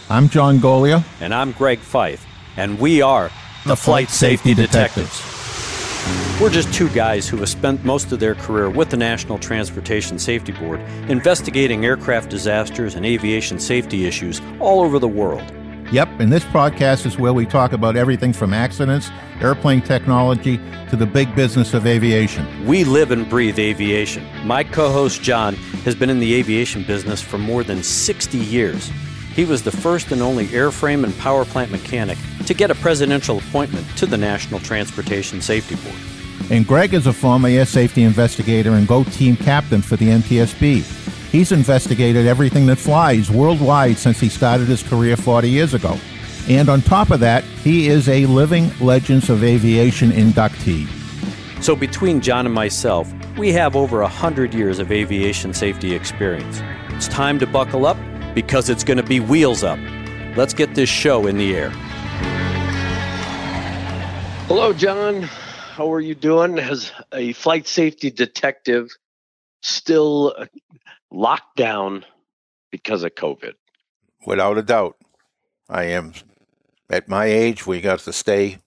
I'm John Golia. And I'm Greg Fife. And we are the Flight Safety Detectives. We're just two guys who have spent most of their career with the National Transportation Safety Board investigating aircraft disasters and aviation safety issues all over the world. Yep, and this podcast is where we talk about everything from accidents, airplane technology, to the big business of aviation. We live and breathe aviation. My co-host John has been in the aviation business for more than 60 years. He was the first and only airframe and power plant mechanic to get a presidential appointment to the National Transportation Safety Board. And Greg is a former air safety investigator and GO team captain for the NTSB. He's investigated everything that flies worldwide since he started his career 40 years ago. And on top of that, he is a Living Legends of Aviation inductee. So between John and myself, we have over 100 years of aviation safety experience. It's time to buckle up because it's going to be wheels up. Let's get this show in the air. Hello, John. How are you doing? As a flight safety detective, still locked down because of COVID. Without a doubt. I am. At my age, we got to stay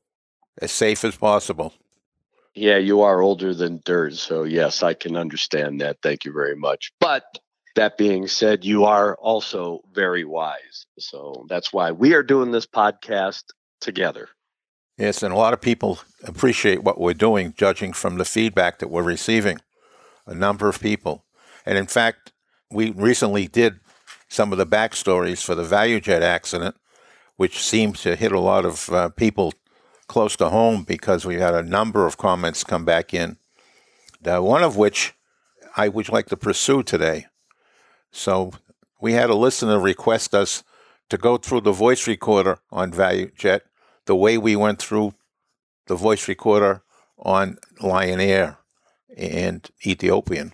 as safe as possible. Yeah, you are older than dirt, so yes, I can understand that. Thank you very much. But that being said, you are also very wise. So that's why we are doing this podcast together. Yes, and a lot of people appreciate what we're doing, judging from the feedback that we're receiving. A number of people. And in fact, we recently did some of the backstories for the ValueJet accident, which seemed to hit a lot of people close to home because we had a number of comments come back in, one of which I would like to pursue today. So we had a listener request us to go through the voice recorder on ValueJet the way we went through the voice recorder on Lion Air and Ethiopian.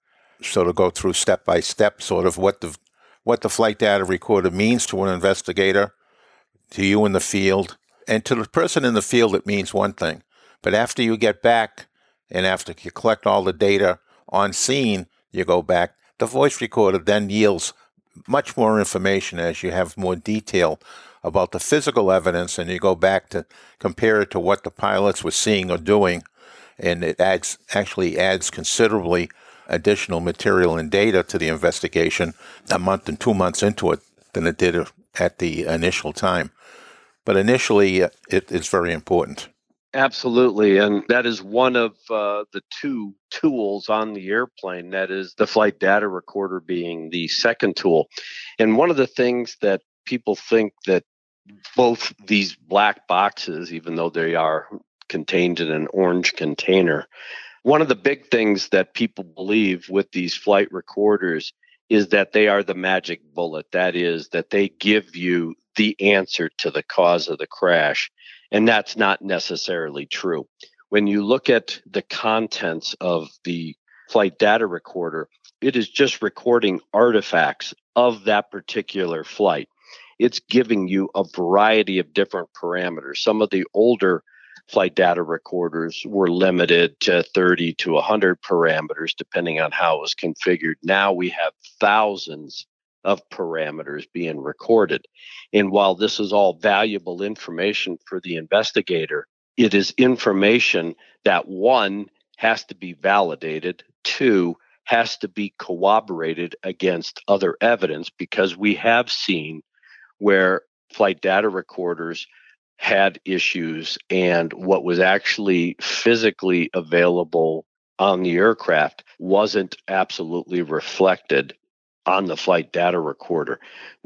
So to go through step by step sort of what the flight data recorder means to an investigator, to you in the field, and to the person in the field it means one thing. But after you get back and after you collect all the data on scene, you go back, the voice recorder then yields much more information as you have more detail about the physical evidence and you go back to compare it to what the pilots were seeing or doing, and it actually adds considerably additional material and data to the investigation a month and 2 months into it than it did at the initial time. But initially, it is very important. Absolutely. And that is one of the two tools on the airplane. That is the flight data recorder being the second tool. And one of the things that people think that both these black boxes, even though they are contained in an orange container, one of the big things that people believe with these flight recorders is that they are the magic bullet. That is, that they give you the answer to the cause of the crash. And that's not necessarily true. When you look at the contents of the flight data recorder, it is just recording artifacts of that particular flight. It's giving you a variety of different parameters. Some of the older flight data recorders were limited to 30 to 100 parameters, depending on how it was configured. Now we have thousands of parameters being recorded. And while this is all valuable information for the investigator, it is information that, one, has to be validated, two, has to be corroborated against other evidence, because we have seen where flight data recorders had issues and what was actually physically available on the aircraft wasn't absolutely reflected on the flight data recorder.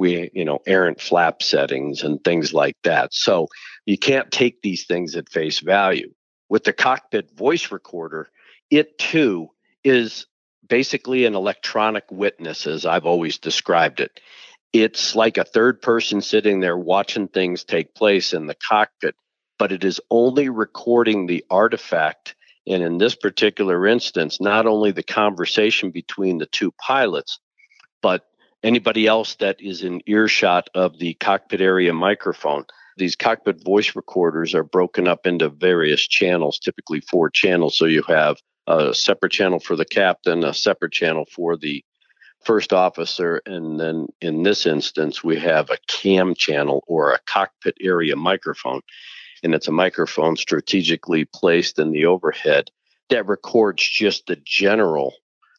Errant flap settings and things like that. So you can't take these things at face value. With the cockpit voice recorder, it too is basically an electronic witness, as I've always described it. It's like a third person sitting there watching things take place in the cockpit, but it is only recording the artifact. And in this particular instance, not only the conversation between the two pilots, but anybody else that is in earshot of the cockpit area microphone. These cockpit voice recorders are broken up into various channels, typically 4 channels. So you have a separate channel for the captain, a separate channel for the first officer, and then in this instance, we have a cam channel or a cockpit area microphone, and it's a microphone strategically placed in the overhead that records just the general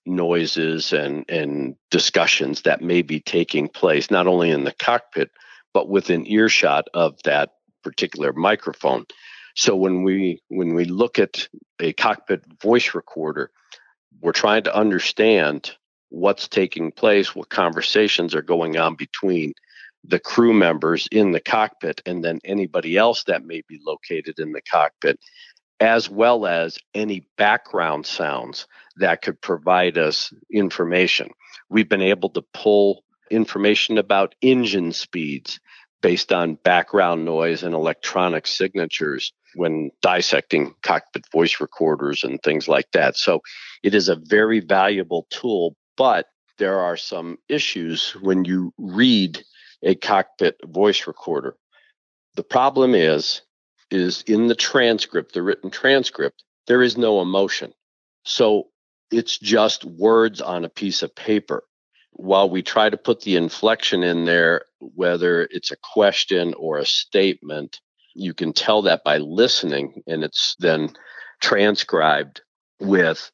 noises and discussions that may be taking place, not only in the cockpit, but within earshot of that particular microphone. So when we look at a cockpit voice recorder, we're trying to understand what's taking place, what conversations are going on between the crew members in the cockpit and then anybody else that may be located in the cockpit, as well as any background sounds that could provide us information. We've been able to pull information about engine speeds based on background noise and electronic signatures when dissecting cockpit voice recorders and things like that. So it is a very valuable tool, but there are some issues when you read a cockpit voice recorder. The problem is in the transcript, the written transcript, there is no emotion. So it's just words on a piece of paper. While we try to put the inflection in there, whether it's a question or a statement, you can tell that by listening, and it's then transcribed with,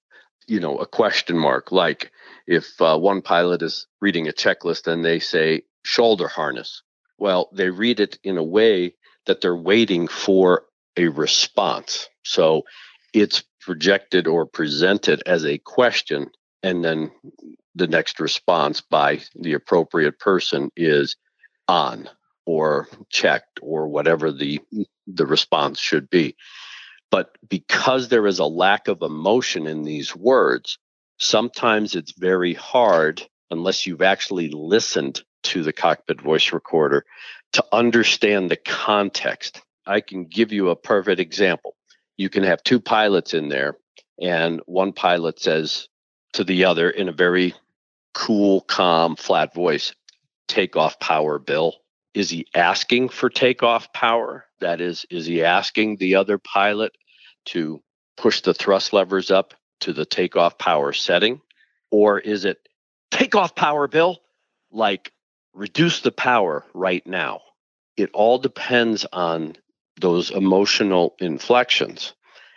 a question mark. Like if one pilot is reading a checklist and they say shoulder harness, well, they read it in a way that they're waiting for a response. So it's projected or presented as a question, and then the next response by the appropriate person is on or checked or whatever the response should be. But because there is a lack of emotion in these words, sometimes it's very hard, unless you've actually listened to the cockpit voice recorder, to understand the context. I can give you a perfect example. You can have two pilots in there, and one pilot says to the other in a very cool, calm, flat voice, "Takeoff power, Bill." Is he asking for takeoff power? That is he asking the other pilot to push the thrust levers up to the takeoff power setting? Or is it takeoff power, Bill? Like, reduce the power right now. It all depends on those emotional inflections.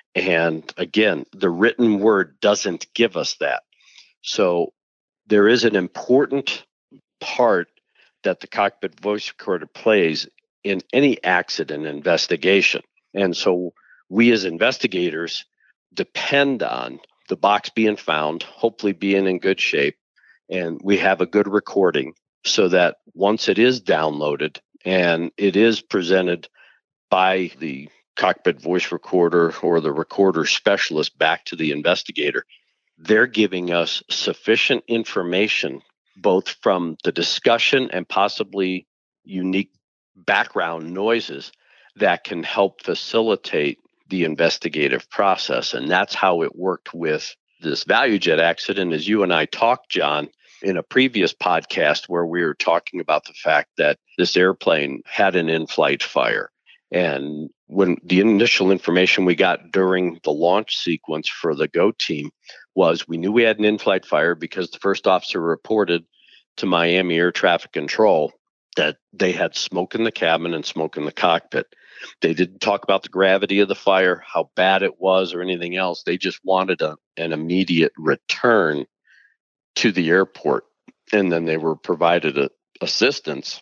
And again, the written word doesn't give us that. So there is an important part that the cockpit voice recorder plays in any accident investigation. And so we as investigators depend on the box being found, hopefully being in good shape, and we have a good recording so that once it is downloaded and it is presented by the cockpit voice recorder or the recorder specialist back to the investigator, they're giving us sufficient information, both from the discussion and possibly unique background noises, that can help facilitate the investigative process. And that's how it worked with this ValueJet accident. As you and I talked, John, in a previous podcast where we were talking about the fact that this airplane had an in-flight fire. And when the initial information we got during the launch sequence for the GO team was, we knew we had an in-flight fire because the first officer reported to Miami Air Traffic Control that they had smoke in the cabin and smoke in the cockpit. They didn't talk about the gravity of the fire, how bad it was, or anything else. They just wanted an immediate return to the airport. And then they were provided assistance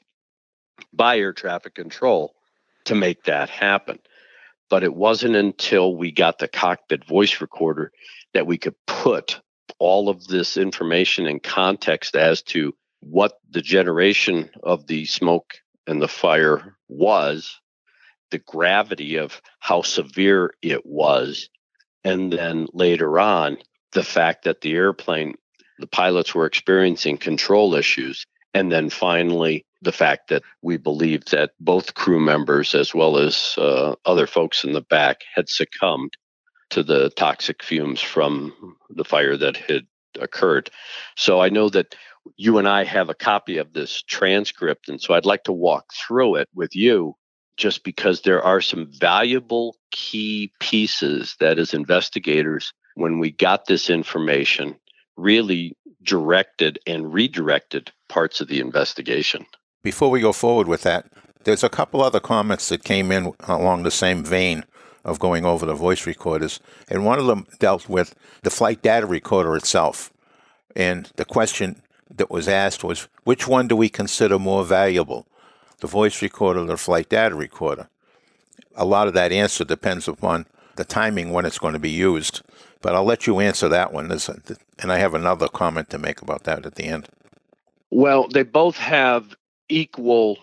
by Air Traffic Control to make that happen. But it wasn't until we got the cockpit voice recorder that we could put all of this information in context as to what the generation of the smoke and the fire was, the gravity of how severe it was, and then later on, the fact that the airplane, the pilots were experiencing control issues, and then finally, the fact that we believe that both crew members, as well as other folks in the back, had succumbed to the toxic fumes from the fire that had occurred. So I know that you and I have a copy of this transcript, and so I'd like to walk through it with you, just because there are some valuable key pieces that as investigators, when we got this information, really directed and redirected parts of the investigation. Before we go forward with that, there's a couple other comments that came in along the same vein of going over the voice recorders, and one of them dealt with the flight data recorder itself. And the question that was asked was, which one do we consider more valuable, the voice recorder or the flight data recorder? A lot of that answer depends upon the timing when it's going to be used, but I'll let you answer that one, and I have another comment to make about that at the end. Well, they both have equal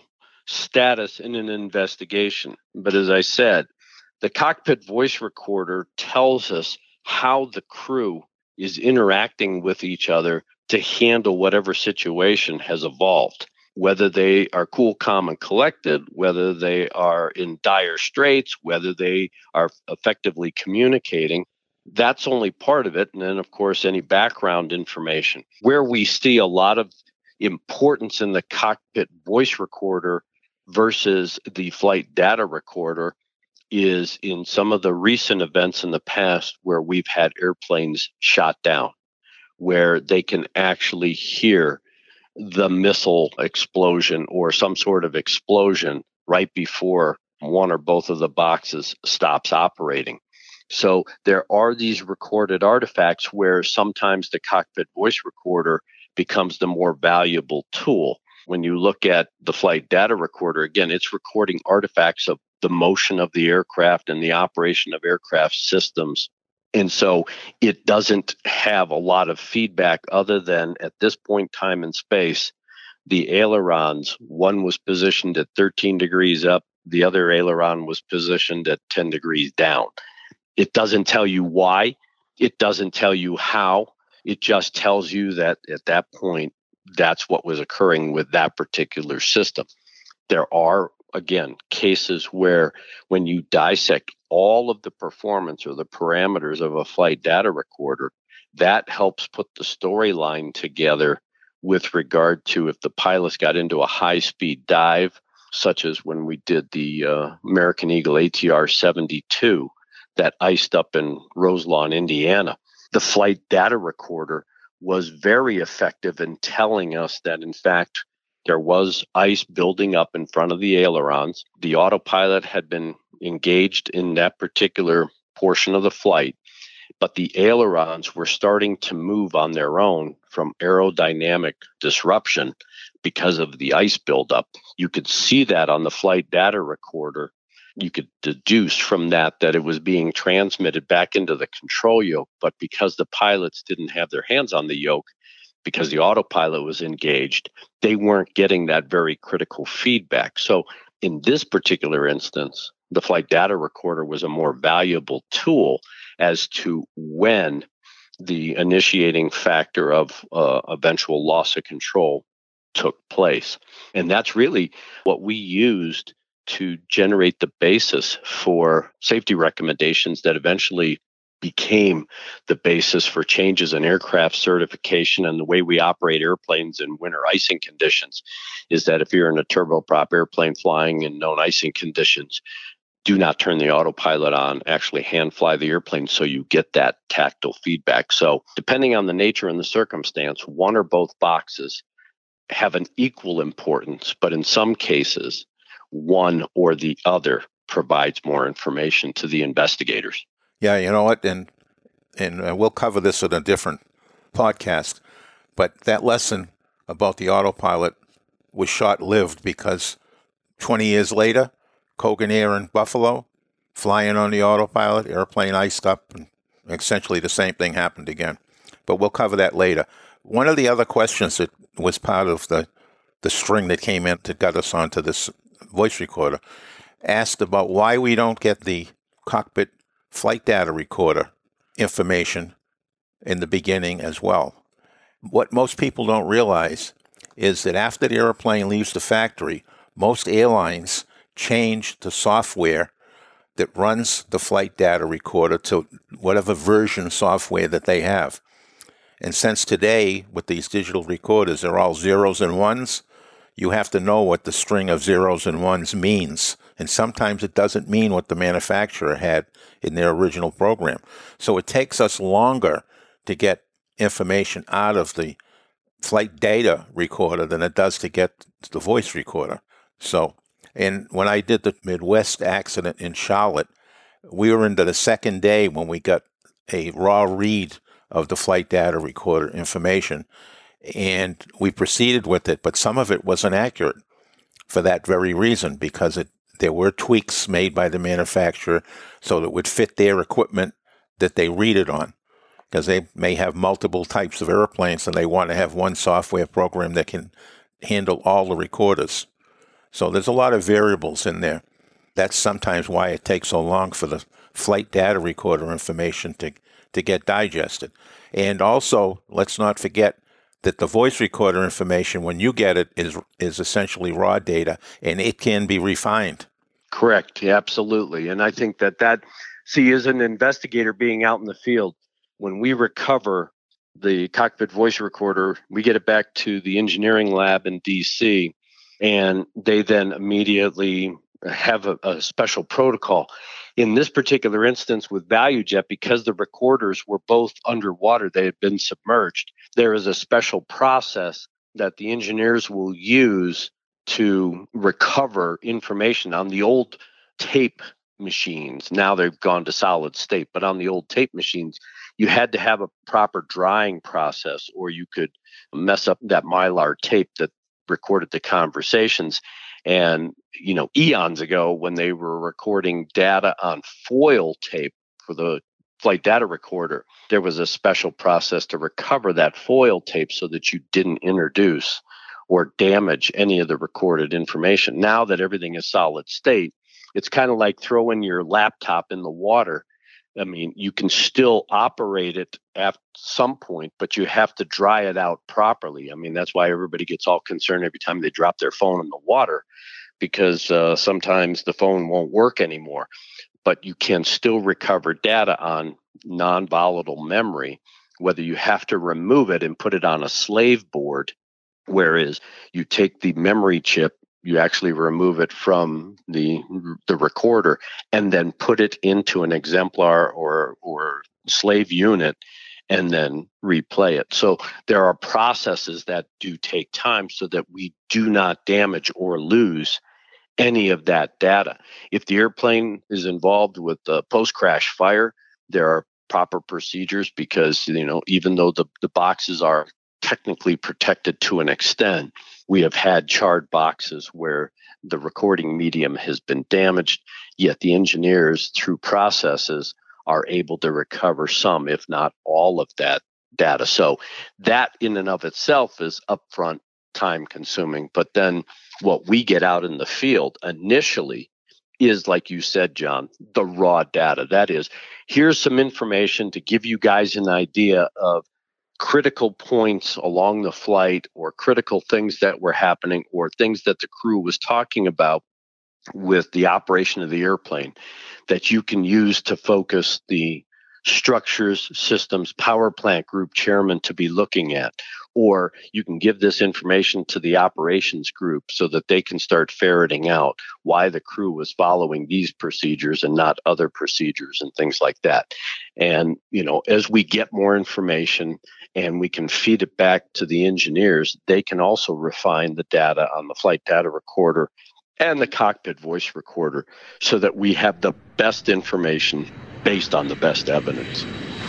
status in an investigation, but as I said, the cockpit voice recorder tells us how the crew is interacting with each other to handle whatever situation has evolved, whether they are cool, calm, and collected, whether they are in dire straits, whether they are effectively communicating. That's only part of it. And then, of course, any background information. Where we see a lot of importance in the cockpit voice recorder versus the flight data recorder is in some of the recent events in the past where we've had airplanes shot down, where they can actually hear the missile explosion or some sort of explosion right before one or both of the boxes stops operating. So there are these recorded artifacts where sometimes the cockpit voice recorder becomes the more valuable tool. When you look at the flight data recorder, again, it's recording artifacts of the motion of the aircraft and the operation of aircraft systems. And so it doesn't have a lot of feedback other than at this point in time in space, the ailerons, one was positioned at 13 degrees up, the other aileron was positioned at 10 degrees down. It doesn't tell you why. It doesn't tell you how. It just tells you that at that point, that's what was occurring with that particular system. There are, again, cases where when you dissect all of the performance or the parameters of a flight data recorder, that helps put the storyline together with regard to if the pilots got into a high-speed dive, such as when we did the American Eagle ATR 72 that iced up in Roselawn, Indiana. The flight data recorder was very effective in telling us that, in fact, there was ice building up in front of the ailerons. The autopilot had been engaged in that particular portion of the flight, but the ailerons were starting to move on their own from aerodynamic disruption because of the ice buildup. You could see that on the flight data recorder. You could deduce from that it was being transmitted back into the control yoke, but because the pilots didn't have their hands on the yoke, because the autopilot was engaged, they weren't getting that very critical feedback. So in this particular instance, the flight data recorder was a more valuable tool as to when the initiating factor of eventual loss of control took place. And that's really what we used to generate the basis for safety recommendations that eventually became the basis for changes in aircraft certification and the way we operate airplanes in winter icing conditions. Is that if you're in a turboprop airplane flying in known icing conditions, do not turn the autopilot on, actually hand fly the airplane so you get that tactile feedback. So depending on the nature and the circumstance, one or both boxes have an equal importance, but in some cases, one or the other provides more information to the investigators. Yeah, you know what, and we'll cover this in a different podcast, but that lesson about the autopilot was short-lived because 20 years later, Kogan Air in Buffalo, flying on the autopilot, airplane iced up, and essentially the same thing happened again. But we'll cover that later. One of the other questions that was part of the string that came in that got us onto this voice recorder asked about why we don't get the cockpit flight data recorder information in the beginning as well. What most people don't realize is that after the airplane leaves the factory, most airlines change the software that runs the flight data recorder to whatever version software that they have. And since today, with these digital recorders, they're all zeros and ones, you have to know what the string of zeros and ones means. And sometimes it doesn't mean what the manufacturer had in their original program. So it takes us longer to get information out of the flight data recorder than it does to get the voice recorder. So, and when I did the Midwest accident in Charlotte, we were into the second day when we got a raw read of the flight data recorder information, and we proceeded with it, but some of it wasn't accurate for that very reason, because there were tweaks made by the manufacturer so that it would fit their equipment that they read it on, because they may have multiple types of airplanes and they want to have one software program that can handle all the recorders. So there's a lot of variables in there. That's sometimes why it takes so long for the flight data recorder information to get digested. And also, let's not forget that the voice recorder information, when you get it, is essentially raw data, and it can be refined. Correct. Yeah, absolutely. And I think that see, as an investigator being out in the field, when we recover the cockpit voice recorder, we get it back to the engineering lab in DC, and they then immediately have a special protocol. In this particular instance with ValueJet, because the recorders were both underwater, they had been submerged, there is a special process that the engineers will use to recover information on the old tape machines. Now they've gone to solid state, but on the old tape machines, you had to have a proper drying process, or you could mess up that Mylar tape that recorded the conversations. And, eons ago, when they were recording data on foil tape for the flight data recorder, there was a special process to recover that foil tape so that you didn't introduce or damage any of the recorded information. Now that everything is solid state, it's kind of like throwing your laptop in the water. I mean, you can still operate it at some point, but you have to dry it out properly. I mean, that's why everybody gets all concerned every time they drop their phone in the water, because sometimes the phone won't work anymore. But you can still recover data on non-volatile memory, whether you have to remove it and put it on a slave board, whereas you take the memory chip, you actually remove it from the recorder and then put it into an exemplar or slave unit and then replay it. So there are processes that do take time so that we do not damage or lose any of that data. If the airplane is involved with the post-crash fire, there are proper procedures, because even though the boxes are technically protected to an extent, we have had charred boxes where the recording medium has been damaged, yet the engineers, through processes, are able to recover some, if not all, of that data. So that in and of itself is upfront time consuming. But then what we get out in the field initially is, like you said, John, the raw data. That is, here's some information to give you guys an idea of critical points along the flight, or critical things that were happening, or things that the crew was talking about with the operation of the airplane, that you can use to focus the structures, systems, power plant group chairman to be looking at. Or you can give this information to the operations group so that they can start ferreting out why the crew was following these procedures and not other procedures and things like that. And, as we get more information and we can feed it back to the engineers, they can also refine the data on the flight data recorder and the cockpit voice recorder so that we have the best information based on the best evidence.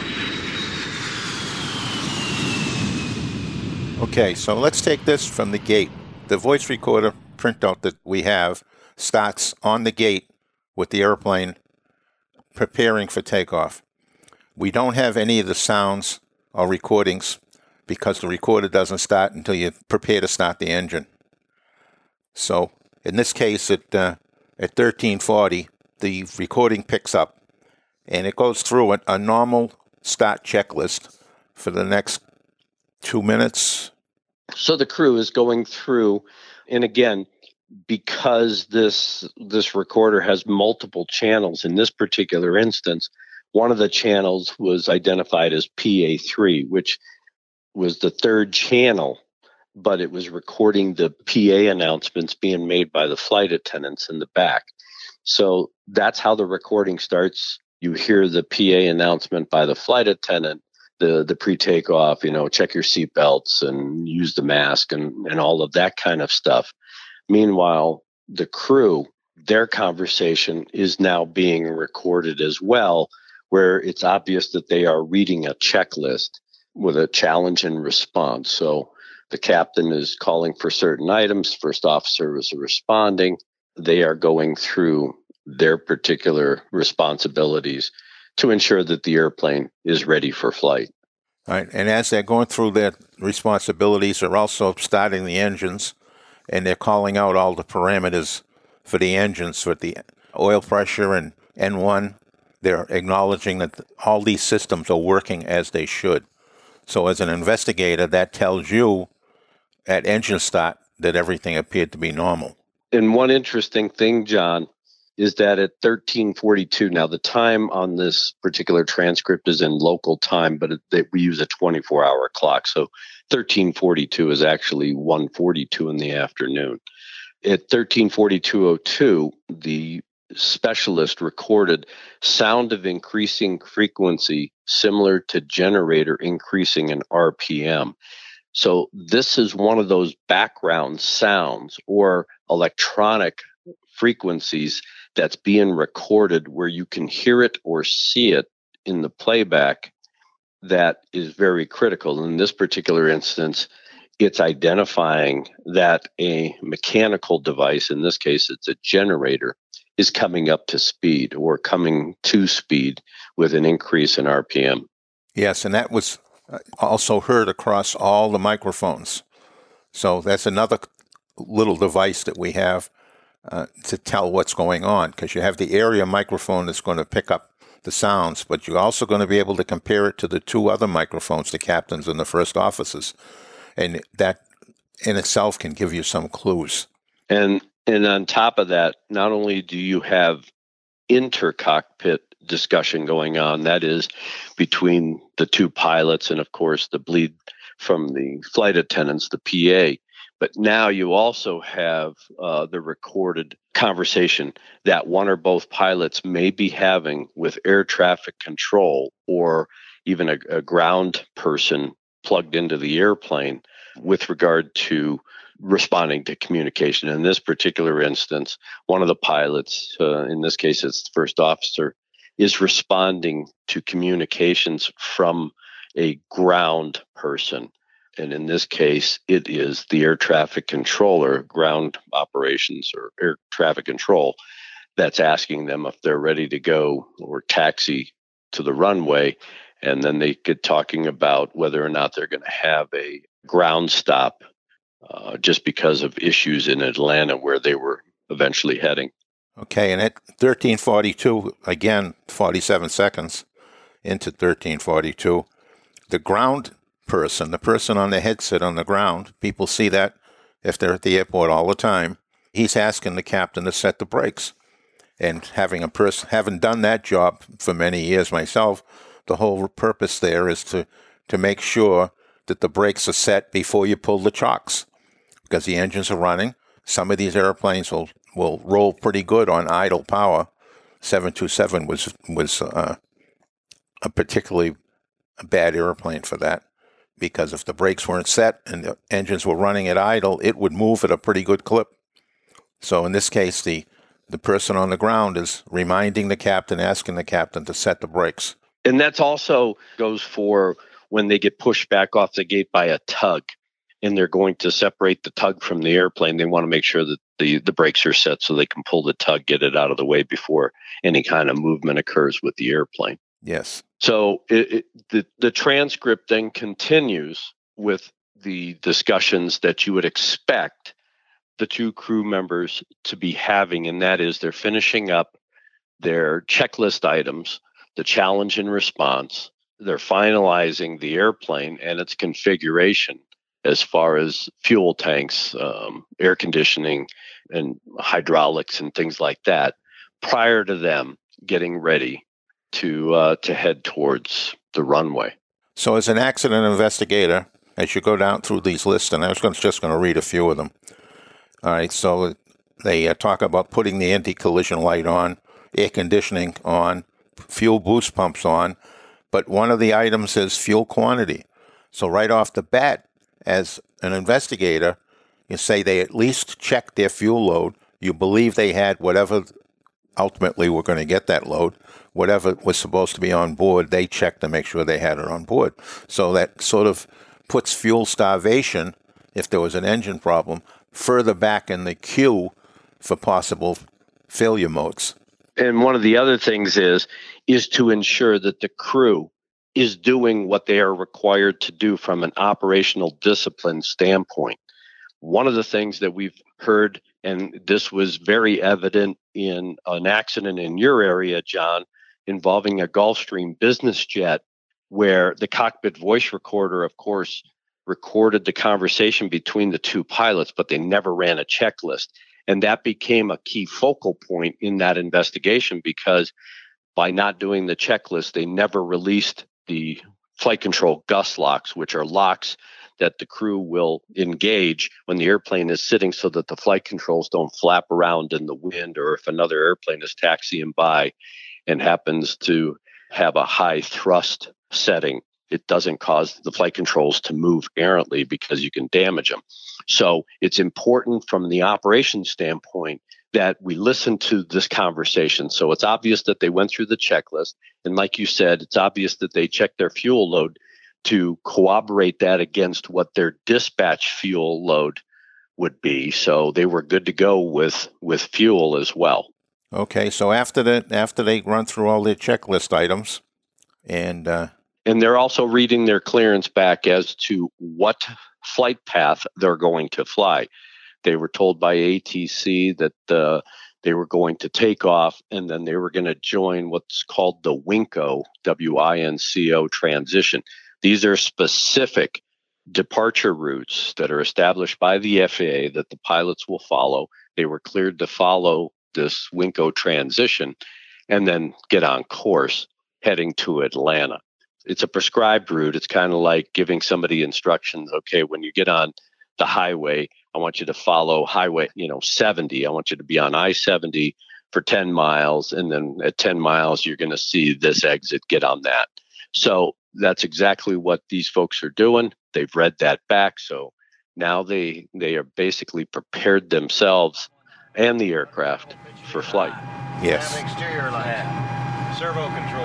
Okay, so let's take this from the gate. The voice recorder printout that we have starts on the gate with the airplane preparing for takeoff. We don't have any of the sounds or recordings because the recorder doesn't start until you prepare to start the engine. So in this case, at 1340, the recording picks up, and it goes through a normal start checklist for the next 2 minutes. So the crew is going through, and again, because this recorder has multiple channels, in this particular instance, one of the channels was identified as PA3, which was the third channel, but it was recording the PA announcements being made by the flight attendants in the back. So that's how the recording starts. You hear the PA announcement by the flight attendant. the pre-takeoff, check your seatbelts and use the mask and all of that kind of stuff. Meanwhile, the crew, their conversation is now being recorded as well, where it's obvious that they are reading a checklist with a challenge and response. So the captain is calling for certain items, first officer is responding. They are going through their particular responsibilities to ensure that the airplane is ready for flight. All right. And as they're going through their responsibilities, they're also starting the engines, and they're calling out all the parameters for the engines, with the oil pressure and N1. They're acknowledging that all these systems are working as they should. So as an investigator, that tells you at engine start that everything appeared to be normal. And one interesting thing, John, is that at 13:42, now the time on this particular transcript is in local time, but we use a 24-hour clock. So 13:42 is actually 1:42 in the afternoon. At 13:42:02, the specialist recorded sound of increasing frequency similar to generator increasing in RPM. So this is one of those background sounds or electronic frequencies that's being recorded where you can hear it or see it in the playback. That is very critical. In this particular instance, it's identifying that a mechanical device, in this case it's a generator, is coming up to speed or coming to speed with an increase in RPM. Yes, and that was also heard across all the microphones. So that's another little device that we have to tell what's going on, because you have the area microphone that's going to pick up the sounds, but you're also going to be able to compare it to the two other microphones, the captains and the first officers. And that in itself can give you some clues. And on top of that, not only do you have inter-cockpit discussion going on, that is between the two pilots and, of course, the bleed from the flight attendants, the PA, but now you also have the recorded conversation that one or both pilots may be having with air traffic control or even a ground person plugged into the airplane with regard to responding to communication. In this particular instance, one of the pilots, in this case it's the first officer, is responding to communications from a ground person. And in this case, it is the air traffic controller, ground operations or air traffic control, that's asking them if they're ready to go or taxi to the runway. And then they get talking about whether or not they're going to have a ground stop just because of issues in Atlanta where they were eventually heading. Okay, and at 13:42, again, 47 seconds into 13:42, the ground person, the person on the headset on the ground, people see that if they're at the airport all the time, he's asking the captain to set the brakes. And having done that job for many years myself, the whole purpose there is to make sure that the brakes are set before you pull the chocks, because the engines are running. Some of these airplanes will roll pretty good on idle power. 727 was a particularly bad airplane for that, because if the brakes weren't set and the engines were running at idle, it would move at a pretty good clip. So in this case, the person on the ground is reminding the captain, asking the captain to set the brakes. And that's also goes for when they get pushed back off the gate by a tug and they're going to separate the tug from the airplane. They want to make sure that the brakes are set so they can pull the tug, get it out of the way before any kind of movement occurs with the airplane. Yes. So the transcript then continues with the discussions that you would expect the two crew members to be having, and that is they're finishing up their checklist items, the challenge and response. They're finalizing the airplane and its configuration as far as fuel tanks, air conditioning, and hydraulics and things like that, prior to them getting ready to head towards the runway. So as an accident investigator, as you go down through these lists, and I was just going to read a few of them. All right, so they talk about putting the anti-collision light on, air conditioning on, fuel boost pumps on, But one of the items is fuel quantity. So right off the bat, as an investigator, you say they at least checked their fuel load. You believe they had whatever ultimately were going to get that load, whatever was supposed to be on board, they checked to make sure they had it on board. So that sort of puts fuel starvation, if there was an engine problem, further back in the queue for possible failure modes. And one of the other things is to ensure that the crew is doing what they are required to do from an operational discipline standpoint. One of the things that we've heard, and this was very evident in an accident in your area, John, involving a Gulfstream business jet, where the cockpit voice recorder, of course, recorded the conversation between the two pilots, but they never ran a checklist. And that became a key focal point in that investigation, because by not doing the checklist, they never released the flight control gust locks, which are locks that the crew will engage when the airplane is sitting so that the flight controls don't flap around in the wind, or if another airplane is taxiing by and happens to have a high thrust setting, it doesn't cause the flight controls to move errantly because you can damage them. So it's important from the operations standpoint that we listen to this conversation. So it's obvious that they went through the checklist. And like you said, it's obvious that they checked their fuel load to corroborate that against what their dispatch fuel load would be. So they were good to go with fuel as well. Okay, so after they run through all their checklist items, and they're also reading their clearance back as to what flight path they're going to fly. They were told by ATC that they were going to take off, and then they were going to join what's called the WINCO, W-I-N-C-O transition. These are specific departure routes that are established by the FAA that the pilots will follow. They were cleared to follow this WINCO transition and then get on course heading to Atlanta. It's a prescribed route. It's kind of like giving somebody instructions. Okay, when you get on the highway, I want you to follow highway, 70. I want you to be on I-70 for 10 miles. And then at 10 miles, you're going to see this exit, get on that. So that's exactly what these folks are doing. They've read that back. So now they are basically prepared themselves and the aircraft for flight. Yes. Exterior light. Servo control.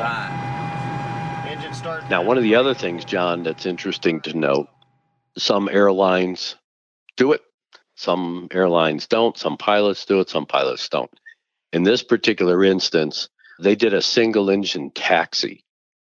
Engine start. Now, one of the other things, John, that's interesting to note, some airlines do it. Some airlines don't. Some pilots do it. Some pilots don't. In this particular instance, they did a single engine taxi.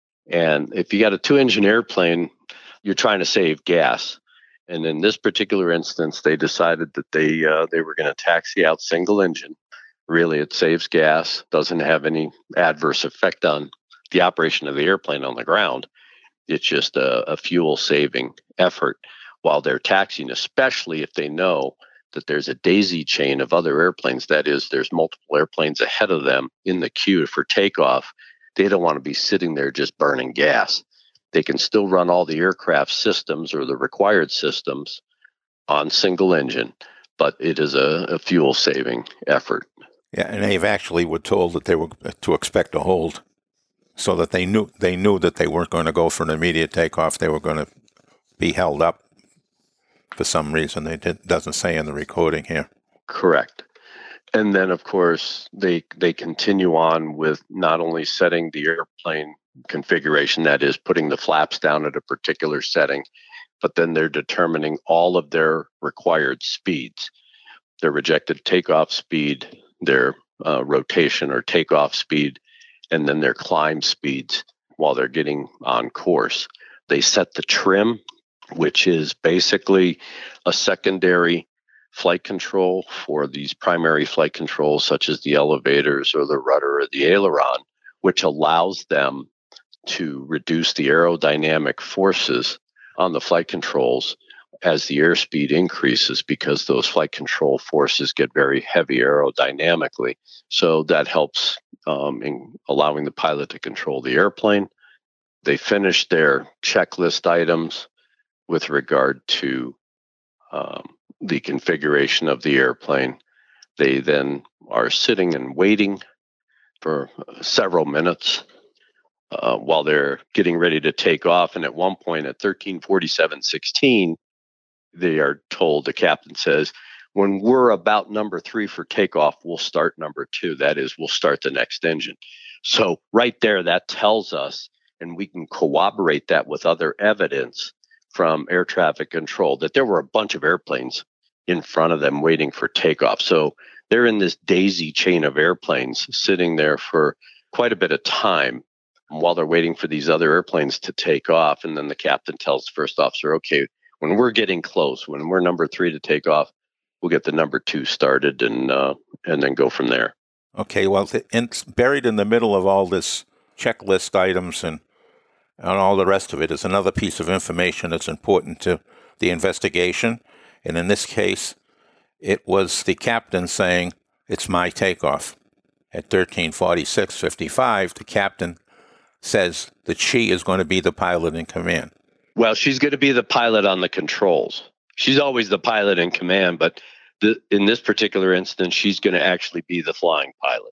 And if you got a 2-engine airplane, you're trying to save gas. And in this particular instance, they decided that they were going to taxi out single engine. Really, it saves gas, doesn't have any adverse effect on the operation of the airplane on the ground. It's just a fuel-saving effort while they're taxiing, especially if they know that there's a daisy chain of other airplanes. That is, there's multiple airplanes ahead of them in the queue for takeoff. They don't want to be sitting there just burning gas. They can still run all the aircraft systems or the required systems on single engine, but it is a fuel-saving effort. Yeah, and they've actually were told that they were to expect a hold, so that they knew that they weren't going to go for an immediate takeoff. They were going to be held up for some reason. Doesn't say in the recording here. Correct. And then, of course, they continue on with not only setting the airplane configuration, that is, putting the flaps down at a particular setting, but then they're determining all of their required speeds, their rejected takeoff speed, their rotation or takeoff speed, and then their climb speeds while they're getting on course. They set the trim, which is basically a secondary flight control for these primary flight controls, such as the elevators or the rudder or the aileron, which allows them to reduce the aerodynamic forces on the flight controls as the airspeed increases, because those flight control forces get very heavy aerodynamically. So that helps in allowing the pilot to control the airplane. They finish their checklist items with regard to the configuration of the airplane. They then are sitting and waiting for several minutes while they're getting ready to take off. And at one point at 13:47:16, they are told, the captain says, when we're about number 3 for takeoff, we'll start number 2. That is, we'll start the next engine. So right there, that tells us, and we can corroborate that with other evidence from air traffic control, that there were a bunch of airplanes in front of them waiting for takeoff. So they're in this daisy chain of airplanes sitting there for quite a bit of time while they're waiting for these other airplanes to take off. And then the captain tells the first officer, okay, when we're getting close, when we're number 3 to take off, we'll get the number 2 started and then go from there. Okay, well, buried in the middle of all this checklist items and all the rest of it is another piece of information that's important to the investigation. And in this case, it was the captain saying, it's my takeoff. At 13:46:55, the captain says that she is going to be the pilot in command. Well, she's going to be the pilot on the controls. She's always the pilot in command, but in this particular instance, she's going to actually be the flying pilot.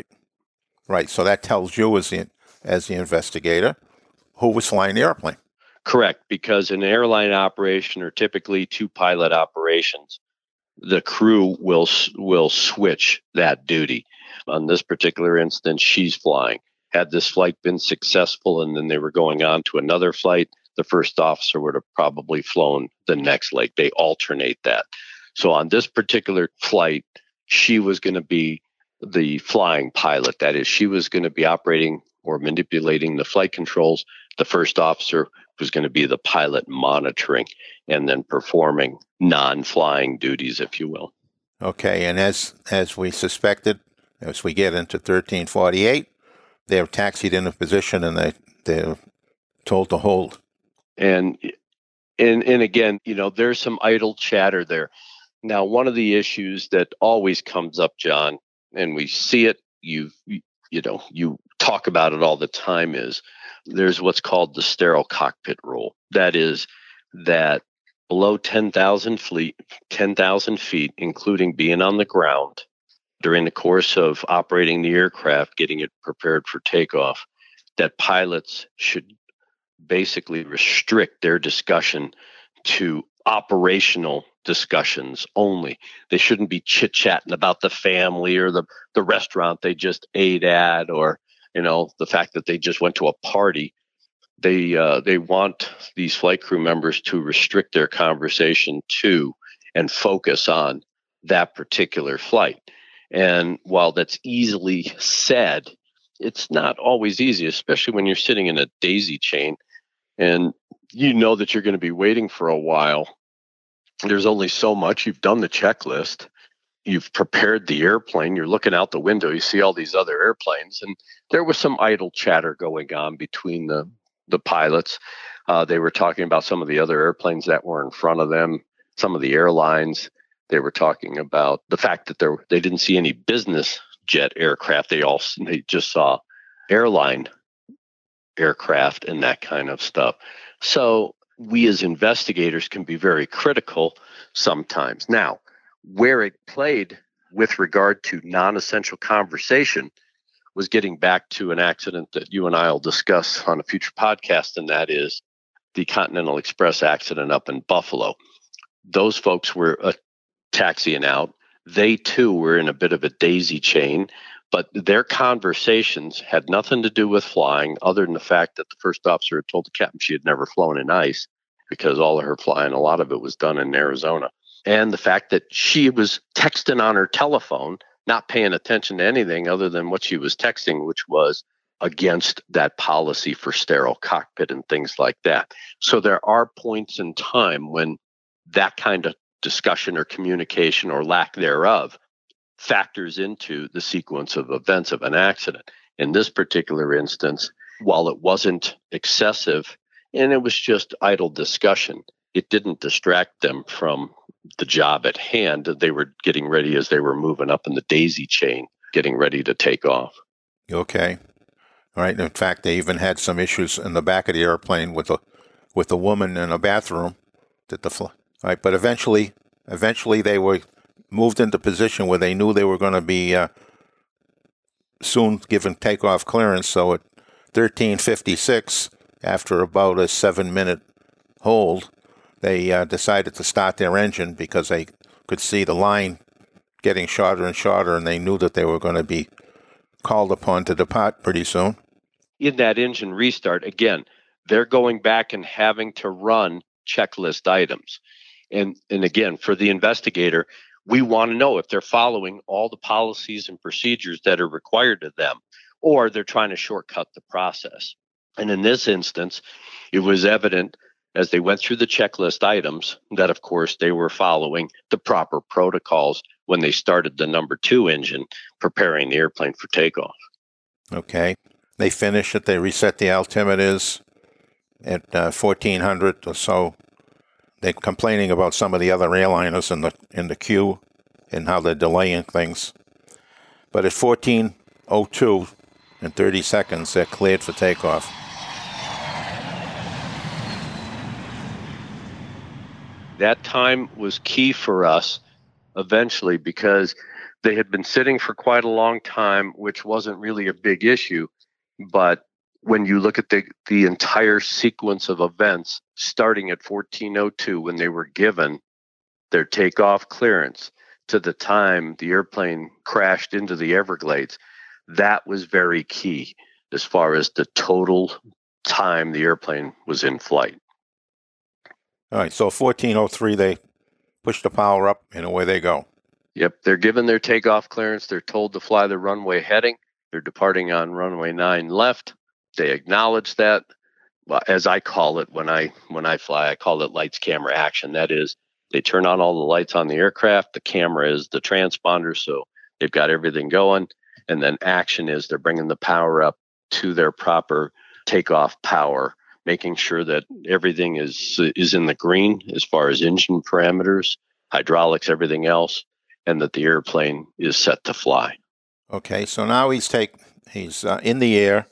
Right. So that tells you as the investigator who was flying the airplane. Correct, because in an airline operation, or typically 2 pilot operations, the crew will switch that duty. On this particular instance, she's flying. Had this flight been successful and then they were going on to another flight, the first officer would have probably flown the next leg. They alternate that. So on this particular flight, she was going to be the flying pilot. That is, she was going to be operating or manipulating the flight controls. The first officer was going to be the pilot monitoring and then performing non-flying duties, if you will. Okay, and as we suspected, as we get into 13:48, they're taxied into position and they're told to hold. And again, there's some idle chatter there. Now, one of the issues that always comes up, John, and we see it, you talk about it all the time, is there's what's called the sterile cockpit rule. That is that below 10,000 feet, including being on the ground, during the course of operating the aircraft, getting it prepared for takeoff, that pilots should basically restrict their discussion to operational discussions only. They shouldn't be chit-chatting about the family or the restaurant they just ate at, or the fact that they just went to a party. They want these flight crew members to restrict their conversation to and focus on that particular flight. And while that's easily said, it's not always easy, especially when you're sitting in a daisy chain and you know that you're going to be waiting for a while. There's only so much. You've done the checklist. You've prepared the airplane. You're looking out the window. You see all these other airplanes. And there was some idle chatter going on between the pilots. They were talking about some of the other airplanes that were in front of them, some of the airlines. They were talking about the fact that they didn't see any business jet aircraft. They just saw airline aircraft and that kind of stuff. So we as investigators can be very critical sometimes. Now, where it played with regard to non-essential conversation was getting back to an accident that you and I will discuss on a future podcast, and that is the Continental Express accident up in Buffalo. Those folks were taxiing out. They too were in a bit of a daisy chain, but their conversations had nothing to do with flying, other than the fact that the first officer had told the captain she had never flown in ice, because all of her flying, a lot of it was done in Arizona. And the fact that she was texting on her telephone, not paying attention to anything other than what she was texting, which was against that policy for sterile cockpit and things like that. So there are points in time when that kind of discussion or communication or lack thereof factors into the sequence of events of an accident. In this particular instance, while it wasn't excessive and it was just idle discussion, it didn't distract them from the job at hand. They were getting ready as they were moving up in the daisy chain, getting ready to take off. Okay. All right. In fact, they even had some issues in the back of the airplane with a woman in a bathroom. All right. But eventually they were moved into position where they knew they were going to be soon given takeoff clearance. So at 13:56, after about a 7-minute hold, they decided to start their engine because they could see the line getting shorter and shorter, and they knew that they were going to be called upon to depart pretty soon. In that engine restart, again, they're going back and having to run checklist items. And again, for the investigator, we want to know if they're following all the policies and procedures that are required of them, or they're trying to shortcut the process. And in this instance, it was evident as they went through the checklist items that, of course, they were following the proper protocols when they started the number 2 engine, preparing the airplane for takeoff. Okay. They finish it. They reset the altimeters at 1400 or so. They're complaining about some of the other airliners in the queue and how they're delaying things. But at 14:02 and 30 seconds, they're cleared for takeoff. That time was key for us eventually because they had been sitting for quite a long time, which wasn't really a big issue. But when you look at the entire sequence of events, starting at 14:02 when they were given their takeoff clearance to the time the airplane crashed into the Everglades, that was very key as far as the total time the airplane was in flight. All right, so 14:03, they push the power up, and away they go. Yep, they're given their takeoff clearance. They're told to fly the runway heading. They're departing on runway 9 left. They acknowledge that. Well, as I call it when I fly, I call it lights, camera, action. That is, they turn on all the lights on the aircraft. The camera is the transponder, so they've got everything going. And then action is they're bringing the power up to their proper takeoff power, making sure that everything is in the green as far as engine parameters, hydraulics, everything else, and that the airplane is set to fly. Okay, so now he's in the air,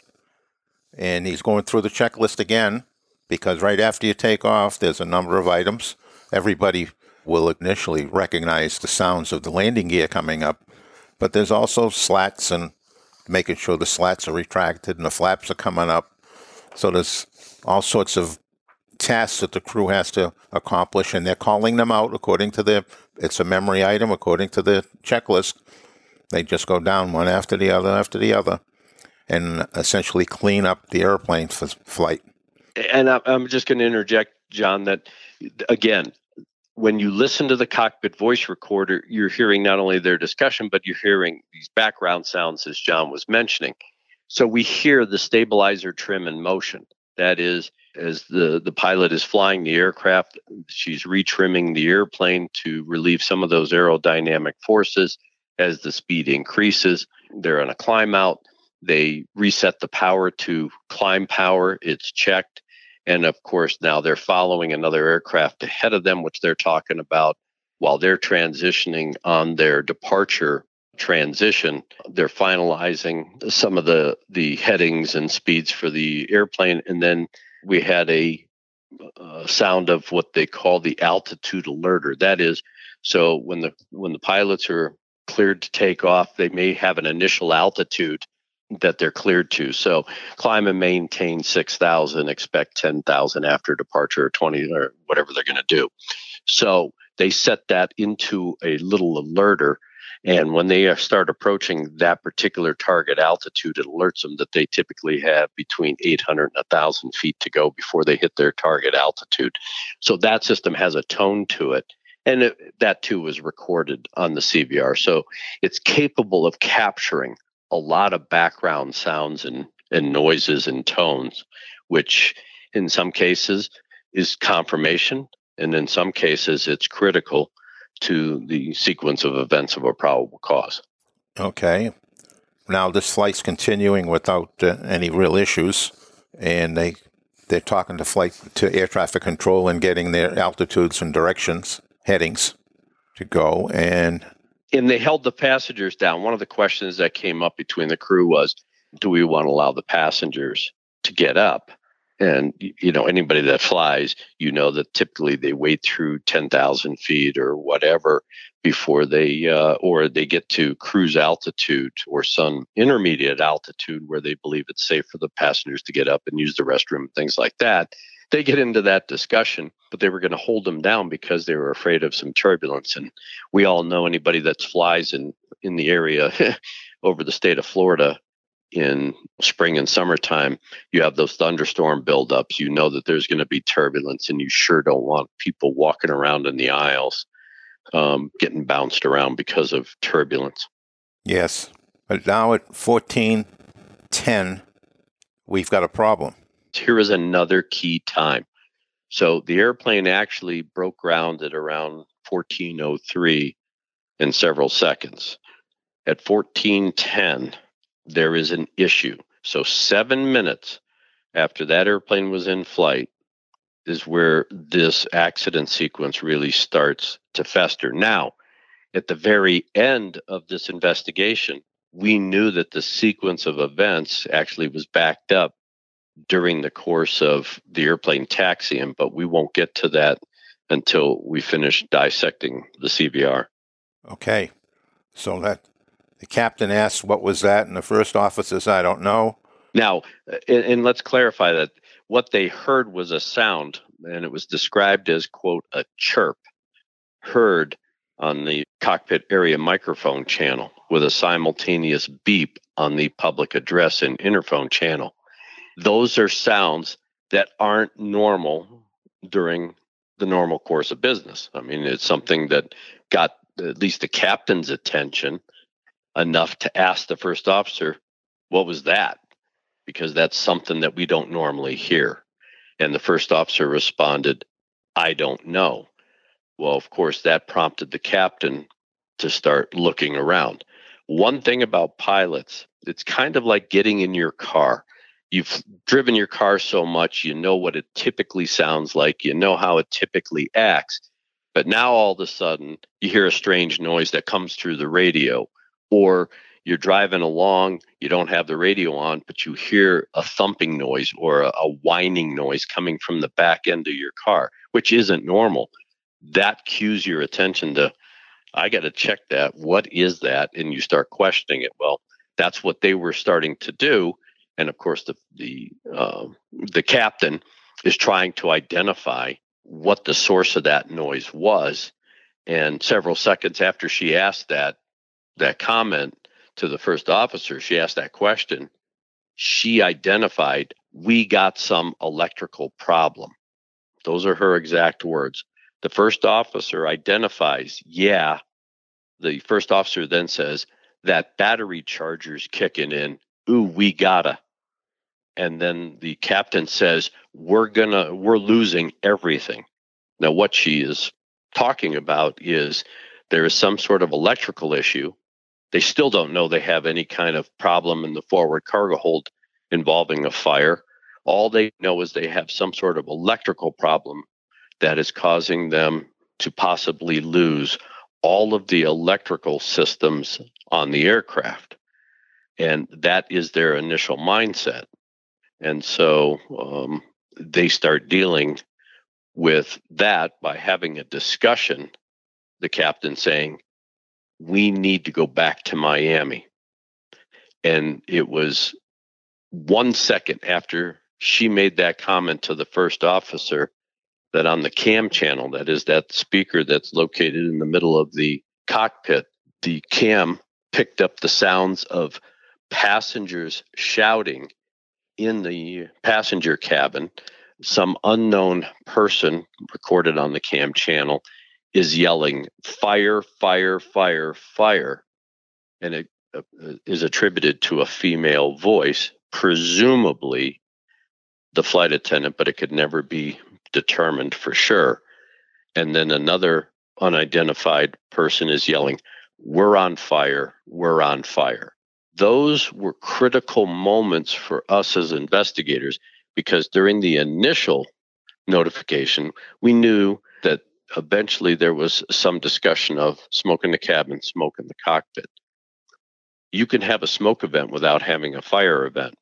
and he's going through the checklist again, because right after you take off, there's a number of items. Everybody will initially recognize the sounds of the landing gear coming up, but there's also slats and making sure the slats are retracted and the flaps are coming up. So there's all sorts of tasks that the crew has to accomplish, and they're calling them out according to it's a memory item according to the checklist. They just go down one after the other, and essentially clean up the airplane for flight. And I'm just going to interject, John, that, again, when you listen to the cockpit voice recorder, you're hearing not only their discussion, but you're hearing these background sounds, as John was mentioning. So we hear the stabilizer trim in motion. That is, as the pilot is flying the aircraft, she's retrimming the airplane to relieve some of those aerodynamic forces. As the speed increases, they're on a climb out. They reset the power to climb power. It's checked. And of course, now they're following another aircraft ahead of them, which they're talking about while they're transitioning on their departure transition. They're finalizing some of the headings and speeds for the airplane. And then we had a sound of what they call the altitude alerter. That is, so when the pilots are cleared to take off, they may have an initial altitude that they're cleared to. So climb and maintain 6,000, expect 10,000 after departure, or 20, or whatever they're going to do. So they set that into a little alerter. And when they start approaching that particular target altitude, it alerts them that they typically have between 800 and 1,000 feet to go before they hit their target altitude. So that system has a tone to it. And that too was recorded on the CVR. So it's capable of capturing a lot of background sounds and noises and tones, which in some cases is confirmation. And in some cases, it's critical to the sequence of events of a probable cause. Okay. Now this flight's continuing without any real issues, and they're talking to air traffic control and getting their altitudes and directions, headings to go, and they held the passengers down. One of the questions that came up between the crew was, do we want to allow the passengers to get up? And, anybody that flies, that typically they wait through 10,000 feet or whatever before or they get to cruise altitude or some intermediate altitude where they believe it's safe for the passengers to get up and use the restroom, things like that. They get into that discussion, but they were going to hold them down because they were afraid of some turbulence. And we all know anybody that flies in the area over the state of Florida in spring and summertime, you have those thunderstorm buildups. You know that there's going to be turbulence, and you sure don't want people walking around in the aisles getting bounced around because of turbulence. Yes. But now at 14:10, we've got a problem. Here is another key time. So the airplane actually broke ground at around 14:03 in several seconds. At 14:10, there is an issue. So 7 minutes after that airplane was in flight is where this accident sequence really starts to fester. Now, at the very end of this investigation, we knew that the sequence of events actually was backed up during the course of the airplane taxiing, but we won't get to that until we finish dissecting the CVR. Okay. So that the captain asks, what was that? And the first officer says, I don't know. Now, and let's clarify that what they heard was a sound, and it was described as, quote, a chirp, heard on the cockpit area microphone channel with a simultaneous beep on the public address and interphone channel. Those are sounds that aren't normal during the normal course of business. I mean, it's something that got at least the captain's attention enough to ask the first officer, what was that? Because that's something that we don't normally hear. And the first officer responded, I don't know. Well, of course, that prompted the captain to start looking around. One thing about pilots, it's kind of like getting in your car. You've driven your car so much, you know what it typically sounds like, you know how it typically acts. But now all of a sudden, you hear a strange noise that comes through the radio, or you're driving along, you don't have the radio on, but you hear a thumping noise or a whining noise coming from the back end of your car, which isn't normal. That cues your attention to, I got to check that. What is that? And you start questioning it. Well, that's what they were starting to do. And of course, the captain is trying to identify what the source of that noise was. And several seconds after she asked that comment to the first officer, she asked that question, she identified, we got some electrical problem. Those are her exact words. The first officer identifies, yeah. The first officer then says, that battery charger's kicking in. Ooh, we gotta. And then the captain says, we're losing everything. Now, what she is talking about is there is some sort of electrical issue. They still don't know they have any kind of problem in the forward cargo hold involving a fire. All they know is they have some sort of electrical problem that is causing them to possibly lose all of the electrical systems on the aircraft. And that is their initial mindset. And so they start dealing with that by having a discussion, the captain saying, we need to go back to Miami. And it was 1 second after she made that comment to the first officer that on the cam channel, that is that speaker that's located in the middle of the cockpit, the cam picked up the sounds of passengers shouting in the passenger cabin. Some unknown person recorded on the cam channel is yelling, fire, fire, fire, fire. And it is attributed to a female voice, presumably the flight attendant, but it could never be determined for sure. And then another unidentified person is yelling, we're on fire, we're on fire. Those were critical moments for us as investigators, because during the initial notification, we knew that eventually there was some discussion of smoke in the cabin, smoke in the cockpit. You can have a smoke event without having a fire event.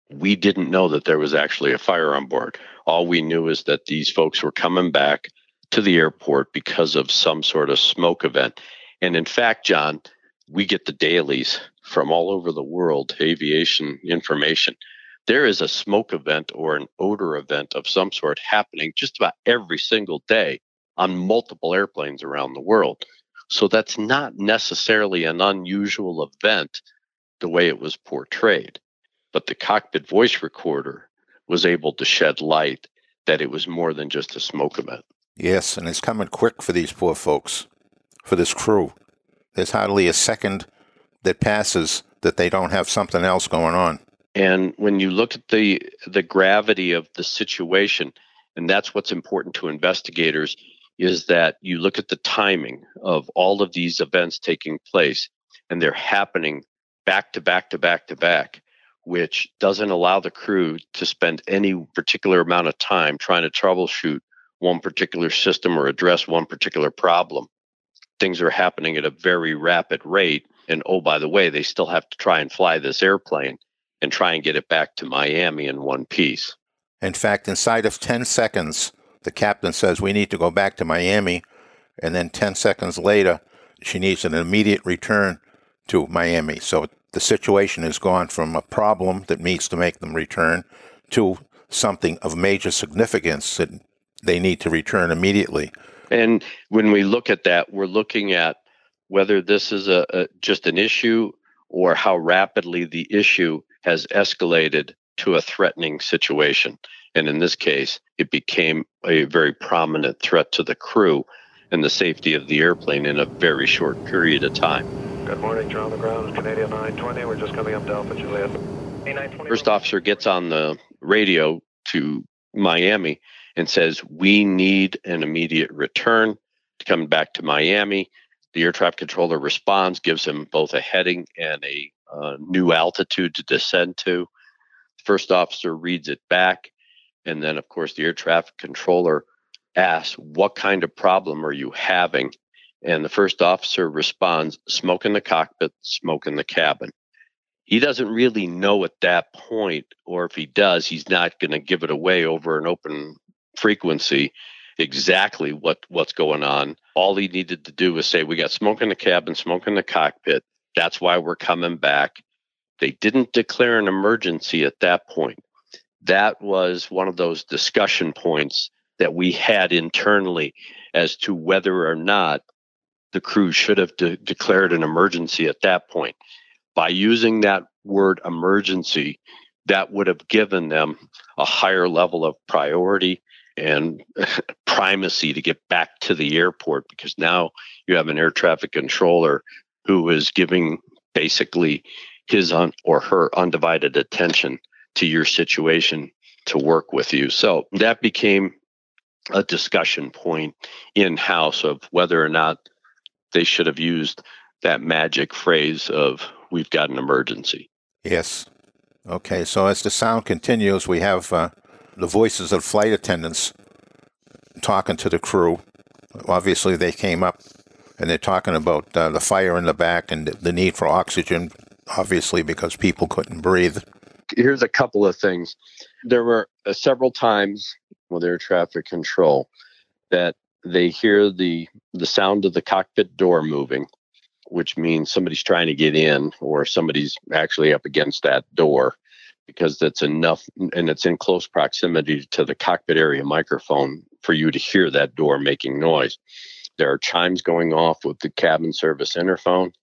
We didn't know that there was actually a fire on board. All we knew is that these folks were coming back to the airport because of some sort of smoke event. And in fact, John, we get the dailies from all over the world, aviation information. There is a smoke event or an odor event of some sort happening just about every single day on multiple airplanes around the world. So that's not necessarily an unusual event the way it was portrayed. But the cockpit voice recorder was able to shed light that it was more than just a smoke event. Yes, and it's coming quick for these poor folks, for this crew. There's hardly a second that passes that they don't have something else going on. And when you look at the gravity of the situation, and that's what's important to investigators, is that you look at the timing of all of these events taking place, and they're happening back to back to back to back, which doesn't allow the crew to spend any particular amount of time trying to troubleshoot one particular system or address one particular problem. Things are happening at a very rapid rate. And oh, by the way, they still have to try and fly this airplane and try and get it back to Miami in one piece. In fact, inside of 10 seconds, the captain says, we need to go back to Miami. And then 10 seconds later, she needs an immediate return to Miami. So the situation has gone from a problem that needs to make them return to something of major significance that they need to return immediately. And when we look at that, we're looking at whether this is just an issue or how rapidly the issue has escalated to a threatening situation. And in this case, it became a very prominent threat to the crew and the safety of the airplane in a very short period of time. Good morning, you're on the ground, Canadian 920. We're just coming up to Alpha Juliet. First officer gets on the radio to Miami and says, we need an immediate return to come back to Miami. The air traffic controller responds, gives him both a heading and a new altitude to descend to. First officer reads it back. And then, of course, the air traffic controller asks, what kind of problem are you having? And the first officer responds, smoke in the cockpit, smoke in the cabin. He doesn't really know at that point, or if he does, he's not going to give it away over an open frequency exactly what's going on. All he needed to do was say, we got smoke in the cabin, smoke in the cockpit. That's why we're coming back. They didn't declare an emergency at that point. That was one of those discussion points that we had internally as to whether or not the crew should have declared an emergency at that point. By using that word emergency, that would have given them a higher level of priority and primacy to get back to the airport, because now you have an air traffic controller who is giving basically his or her undivided attention to your situation to work with you. So that became a discussion point in-house of whether or not they should have used that magic phrase of, we've got an emergency. Yes. Okay, so as the sound continues, we have the voices of flight attendants talking to the crew. Obviously, they came up and they're talking about the fire in the back and the need for oxygen, obviously, because people couldn't breathe. Here's a couple of things. There were several times with air traffic control that they hear the sound of the cockpit door moving, which means somebody's trying to get in or somebody's actually up against that door, because that's enough and it's in close proximity to the cockpit area microphone for you to hear that door making noise. There are chimes going off with the cabin service interphone,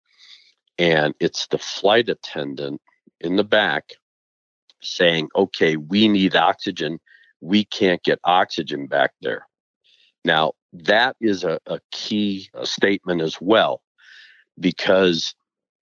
and it's the flight attendant in the back saying, okay, we need oxygen. We can't get oxygen back there. Now, that is a key statement as well, because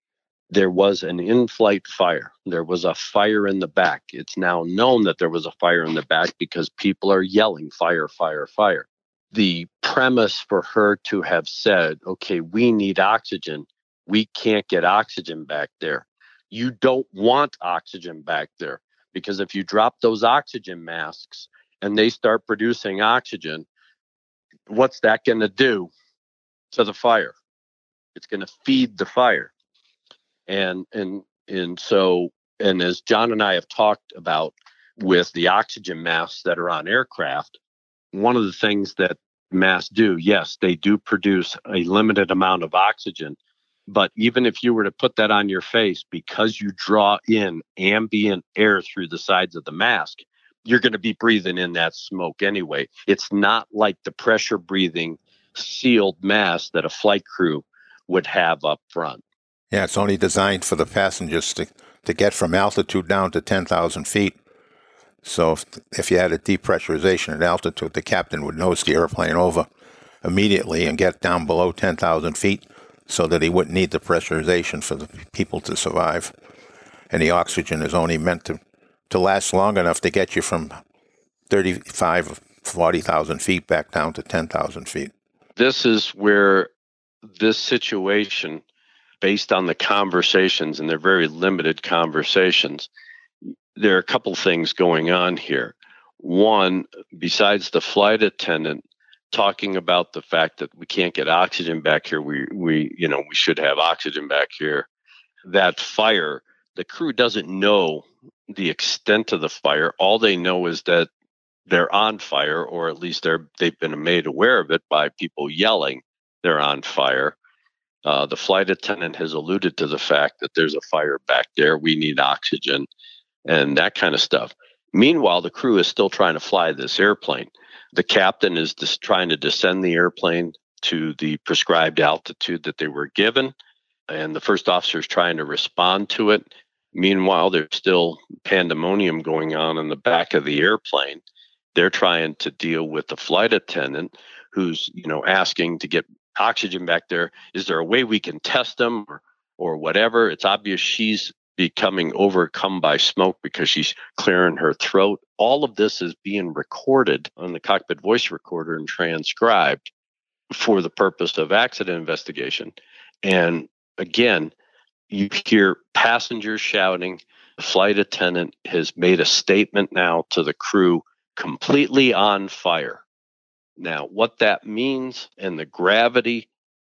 there was an in-flight fire. There was a fire in the back. It's now known that there was a fire in the back because people are yelling, fire, fire, fire. The premise for her to have said, okay, we need oxygen. We can't get oxygen back there. You don't want oxygen back there, because if you drop those oxygen masks and they start producing oxygen, what's that going to do to the fire? It's going to feed the fire. And so And as John and I have talked about with the oxygen masks that are on aircraft, one of the things that masks do, yes, they do produce a limited amount of oxygen. But even if you were to put that on your face, because you draw in ambient air through the sides of the mask, you're going to be breathing in that smoke anyway. It's not like the pressure breathing sealed mask that a flight crew would have up front. Yeah, it's only designed for the passengers to get from altitude down to 10,000 feet. So if you had a depressurization at altitude, the captain would nose the airplane over immediately and get down below 10,000 feet so that he wouldn't need the pressurization for the people to survive. And the oxygen is only meant to last long enough to get you from 35 or 40,000 feet back down to 10,000 feet. This is where this situation, based on the conversations, and they're very limited conversations, there are a couple things going on here. One, besides the flight attendant talking about the fact that we can't get oxygen back here, we should have oxygen back here. That fire, the crew doesn't know the extent of the fire. All they know is that they're on fire, or at least they've been made aware of it by people yelling they're on fire. The flight attendant has alluded to the fact that there's a fire back there. We need oxygen and that kind of stuff. Meanwhile, the crew is still trying to fly this airplane. The captain is just trying to descend the airplane to the prescribed altitude that they were given, and the first officer is trying to respond to it. Meanwhile, there's still pandemonium going on in the back of the airplane. They're trying to deal with the flight attendant who's, asking to get oxygen back there. Is there a way we can test them or whatever? It's obvious she's becoming overcome by smoke because she's clearing her throat. All of this is being recorded on the cockpit voice recorder and transcribed for the purpose of accident investigation. And again, you hear passengers shouting. The flight attendant has made a statement now to the crew, completely on fire. Now, what that means and the gravity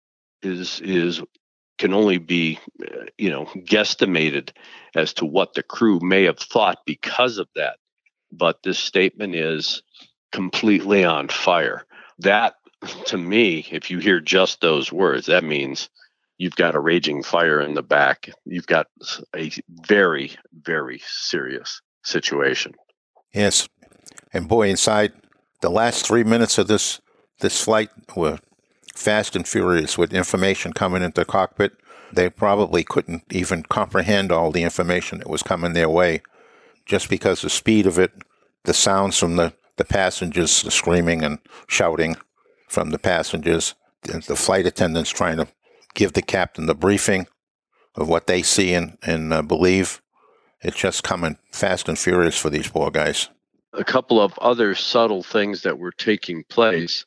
is can only be, guesstimated as to what the crew may have thought because of that. But this statement is completely on fire. That, to me, if you hear just those words, that means you've got a raging fire in the back. You've got a very, very serious situation. Yes. And boy, inside the last 3 minutes of this flight were fast and furious with information coming into the cockpit. They probably couldn't even comprehend all the information that was coming their way just because the speed of it, the sounds from the passengers, the screaming and shouting from the passengers, the flight attendants trying to give the captain the briefing of what they see and believe. It's just coming fast and furious for these poor guys. A couple of other subtle things that were taking place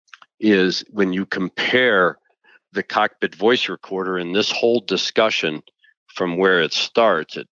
is when you compare the cockpit voice recorder in this whole discussion from where it starts at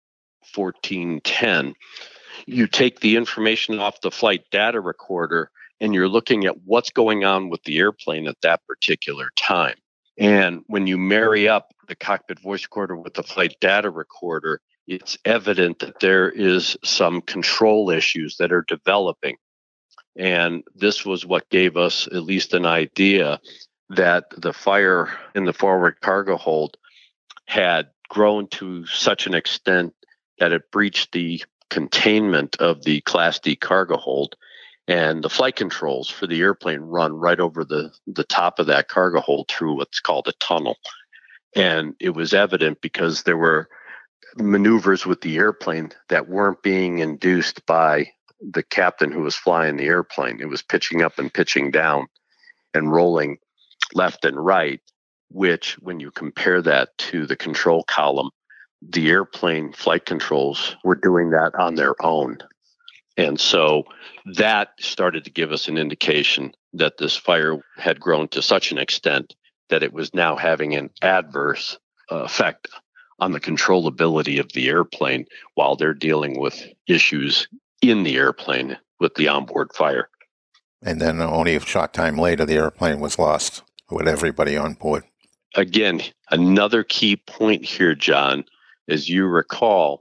1410, you take the information off the flight data recorder and you're looking at what's going on with the airplane at that particular time. And when you marry up the cockpit voice recorder with the flight data recorder, it's evident that there is some control issues that are developing. And this was what gave us at least an idea that the fire in the forward cargo hold had grown to such an extent that it breached the containment of the Class D cargo hold. And the flight controls for the airplane run right over the top of that cargo hold through what's called a tunnel. And it was evident because there were maneuvers with the airplane that weren't being induced by the captain who was flying the airplane. It was pitching up and pitching down and rolling left and right, which when you compare that to the control column, the airplane flight controls were doing that on their own. And so that started to give us an indication that this fire had grown to such an extent that it was now having an adverse effect on the controllability of the airplane while they're dealing with issues in the airplane with the onboard fire. And then only a short time later, the airplane was lost with everybody on board. Again, another key point here, John, as you recall,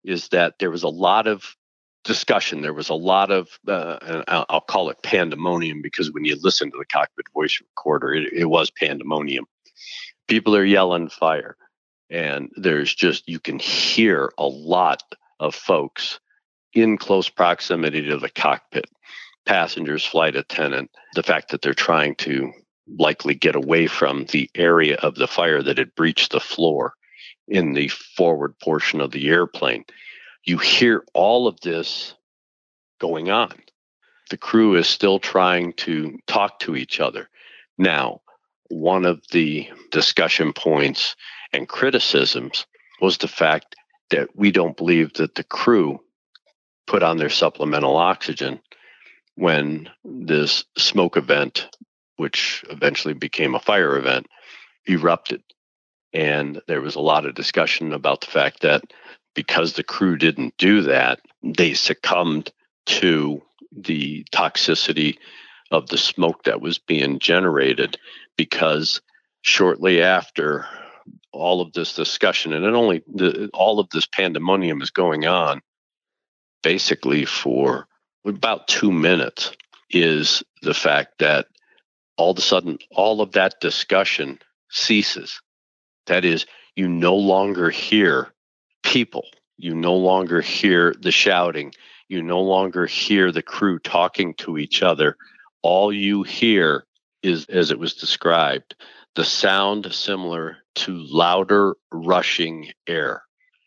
is that there was a lot of discussion. There was a lot of, and I'll call it pandemonium, because when you listen to the cockpit voice recorder, it was pandemonium. People are yelling fire. And there's just, you can hear a lot of folks in close proximity to the cockpit, passengers, flight attendant, the fact that they're trying to likely get away from the area of the fire that had breached the floor in the forward portion of the airplane. You hear all of this going on. The crew is still trying to talk to each other. Now, one of the discussion points and criticisms was the fact that we don't believe that the crew put on their supplemental oxygen when this smoke event, which eventually became a fire event, erupted. And there was a lot of discussion about the fact that because the crew didn't do that, they succumbed to the toxicity of the smoke that was being generated, because shortly after all of this discussion, and all of this pandemonium is going on basically for about 2 minutes, is the fact that all of a sudden all of that discussion ceases. That is, you no longer hear people. You no longer hear the shouting. You no longer hear the crew talking to each other. All you hear is, as it was described, the sound similar to louder rushing air.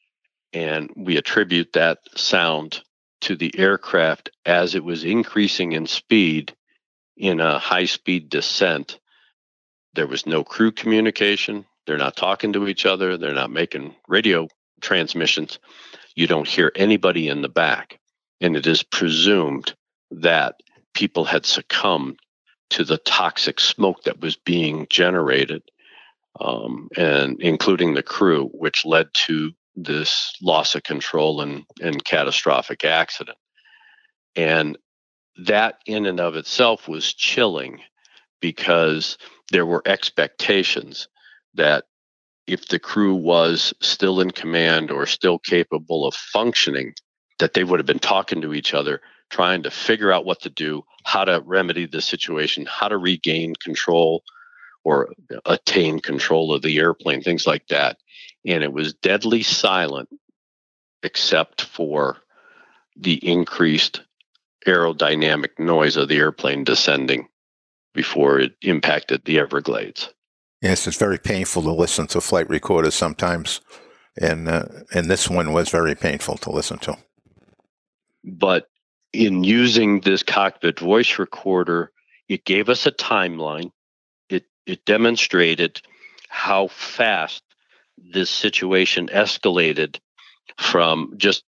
And we attribute that sound to the aircraft as it was increasing in speed in a high-speed descent. There was no crew communication. They're not talking to each other. They're not making radio transmissions. You don't hear anybody in the back. And it is presumed that people had succumbed to the toxic smoke that was being generated, and including the crew, which led to this loss of control and catastrophic accident. And that in and of itself was chilling, because there were expectations that if the crew was still in command or still capable of functioning, that they would have been talking to each other, trying to figure out what to do, how to remedy the situation, how to regain control or attain control of the airplane, things like that. And it was deadly silent except for the increased aerodynamic noise of the airplane descending before it impacted the Everglades. Yes, it's very painful to listen to flight recorders sometimes, and this one was very painful to listen to. But in using this cockpit voice recorder, it gave us a timeline. It demonstrated how fast this situation escalated from just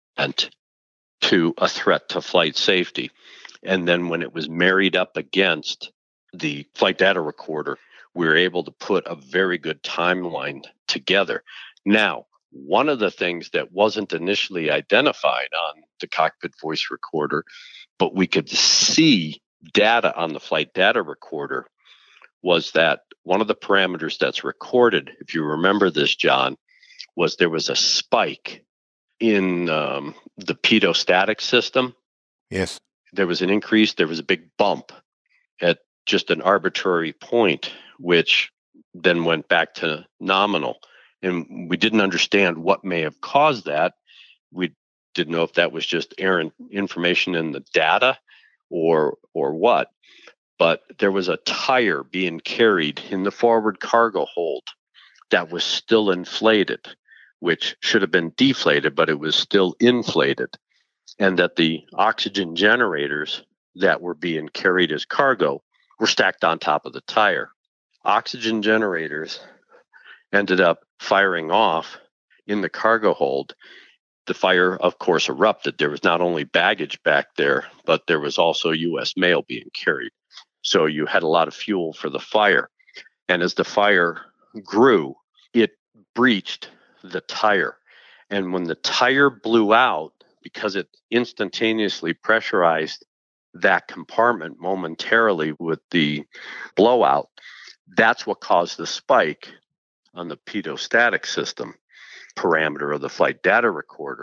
to a threat to flight safety. And then when it was married up against the flight data recorder, we were able to put a very good timeline together. Now, one of the things that wasn't initially identified on the cockpit voice recorder, but we could see data on the flight data recorder, was that one of the parameters that's recorded, if you remember this, John, was there was a spike in the pedostatic system. Yes. There was an increase, there was a big bump at just an arbitrary point, which then went back to nominal. And we didn't understand what may have caused that. We didn't know if that was just errant information in the data or what. But there was a tire being carried in the forward cargo hold that was still inflated, which should have been deflated, but it was still inflated. And that the oxygen generators that were being carried as cargo were stacked on top of the tire. Oxygen generators ended up firing off in the cargo hold. The fire, of course, erupted. There was not only baggage back there, but there was also U.S. mail being carried. So you had a lot of fuel for the fire. And as the fire grew, it breached the tire. And when the tire blew out, because it instantaneously pressurized that compartment momentarily with the blowout, that's what caused the spike on the pedostatic system parameter of the flight data recorder.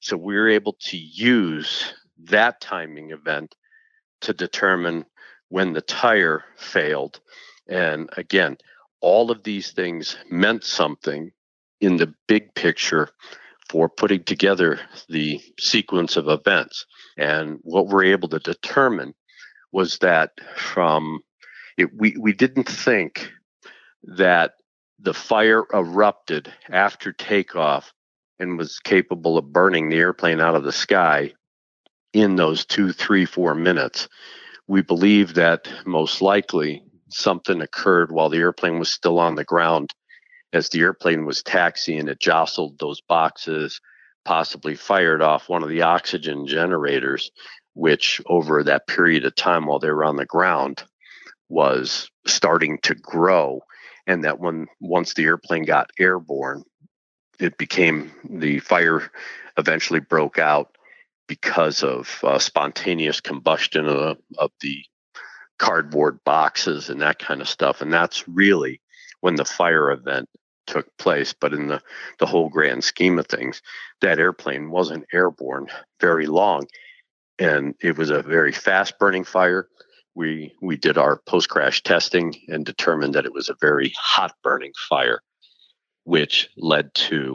So we were able to use that timing event to determine when the tire failed. And again, all of these things meant something in the big picture for putting together the sequence of events. And what we're able to determine was that we didn't think that the fire erupted after takeoff and was capable of burning the airplane out of the sky in those 2, 3, 4 minutes. We believe that most likely something occurred while the airplane was still on the ground. As the airplane was taxiing, it jostled those boxes, possibly fired off one of the oxygen generators, which over that period of time while they were on the ground was starting to grow. And that once the airplane got airborne, the fire eventually broke out because of spontaneous combustion of the cardboard boxes and that kind of stuff. And that's really when the fire event took place. But in the whole grand scheme of things, that airplane wasn't airborne very long. And it was a very fast burning fire. We did our post-crash testing and determined that it was a very hot burning fire, which led to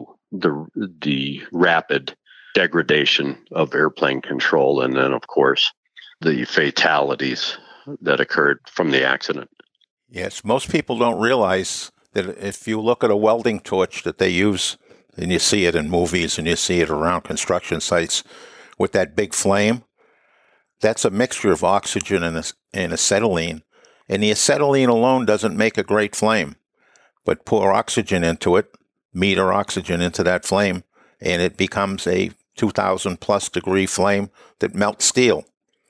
the rapid degradation of airplane control, and then, of course, the fatalities that occurred from the accident. Yes, most people don't realize that if you look at a welding torch that they use, and you see it in movies and you see it around construction sites with that big flame, that's a mixture of oxygen and acetylene. And the acetylene alone doesn't make a great flame. But pour oxygen into it, meter oxygen into that flame, and it becomes a 2,000 plus degree flame that melts steel.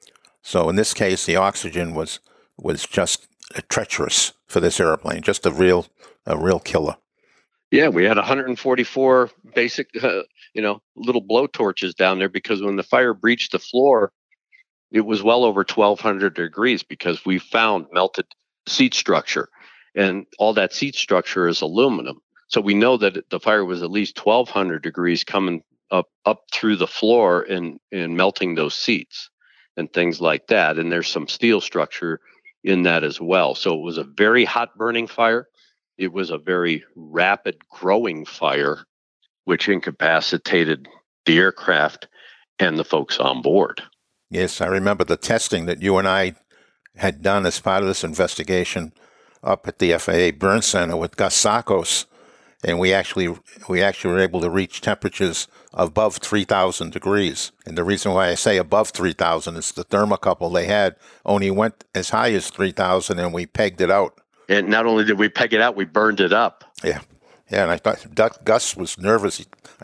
So in this case, the oxygen was just treacherous for this airplane, just a real killer. Yeah, we had 144 basic, little blowtorches down there, because when the fire breached the floor, it was well over 1,200 degrees, because we found melted seat structure, and all that seat structure is aluminum. So we know that the fire was at least 1,200 degrees coming up through the floor and melting those seats and things like that. And there's some steel structure in that as well. So it was a very hot burning fire. It was a very rapid growing fire, which incapacitated the aircraft and the folks on board. Yes, I remember the testing that you and I had done as part of this investigation up at the FAA Burn Center with Gus Sarkos, and we actually were able to reach temperatures above 3,000 degrees. And the reason why I say above 3,000 is the thermocouple they had only went as high as 3,000, and we pegged it out. And not only did we peg it out, we burned it up. Yeah, and I thought Gus was nervous.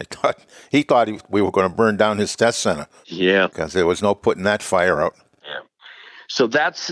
He thought we were going to burn down his test center. Yeah, because there was no putting that fire out. Yeah. So that's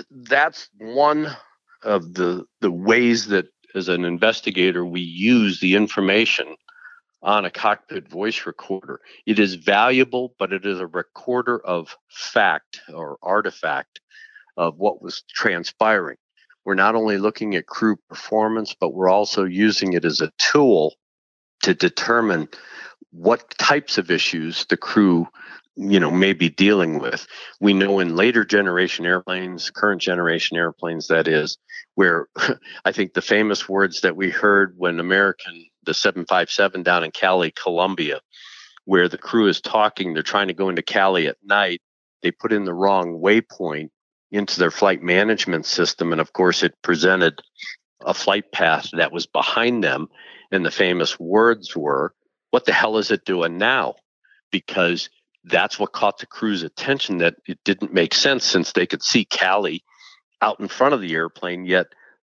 one of the ways that, as an investigator, we use the information on a cockpit voice recorder. It is valuable, but it is a recorder of fact or artifact of what was transpiring. We're not only looking at crew performance, but we're also using it as a tool to determine what types of issues the crew, may be dealing with. We know in later generation airplanes, current generation airplanes, that is, where I think the famous words that we heard when the 757 down in Cali, Colombia, where the crew is talking, they're trying to go into Cali at night, they put in the wrong waypoint into their flight management system. And of course, it presented a flight path that was behind them. And the famous words were, "What the hell is it doing now?" Because that's what caught the crew's attention, that it didn't make sense since they could see Cali out in front of the airplane, yet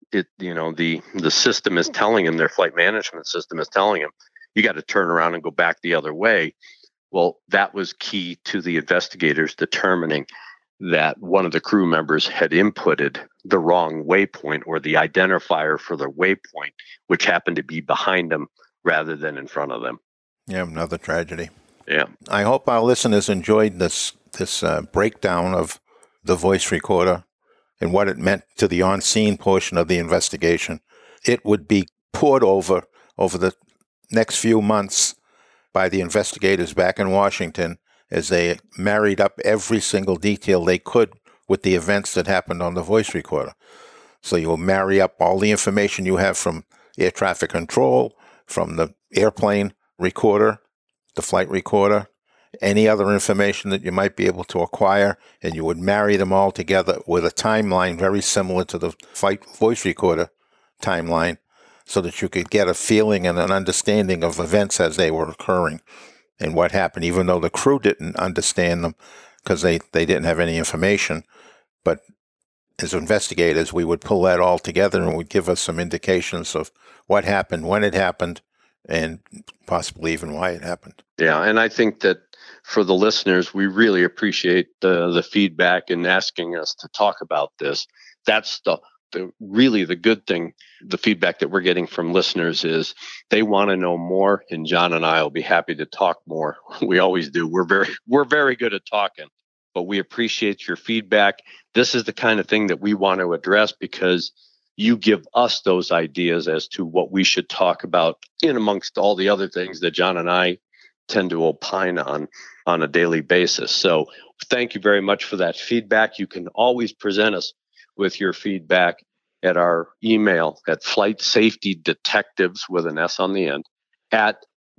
the system is telling them, their flight management system is telling them, you got to turn around and go back the other way. Well, that was key to the investigators determining that one of the crew members had inputted the wrong waypoint, or the identifier for the waypoint, which happened to be behind them rather than in front of them. Yeah, another tragedy. Yeah. I hope our listeners enjoyed this breakdown of the voice recorder and what it meant to the on-scene portion of the investigation. It would be poured over the next few months by the investigators back in Washington as they married up every single detail they could with the events that happened on the voice recorder. So you'll marry up all the information you have from air traffic control, from the airplane recorder, the flight recorder, any other information that you might be able to acquire, and you would marry them all together with a timeline very similar to the flight voice recorder timeline, so that you could get a feeling and an understanding of events as they were occurring and what happened, even though the crew didn't understand them because they didn't have any information. But as investigators, we would pull that all together and it would give us some indications of what happened, when it happened, and possibly even why it happened. Yeah, and I think that for the listeners, we really appreciate the feedback and asking us to talk about this. That's really the good thing. The feedback that we're getting from listeners is they want to know more, and John and I will be happy to talk more. We always do. We're very good at talking, but we appreciate your feedback. This is the kind of thing that we want to address because you give us those ideas as to what we should talk about in amongst all the other things that John and I tend to opine on a daily basis. So thank you very much for that feedback. You can always present us with your feedback at our email at flightsafetydetectives with an S on the end at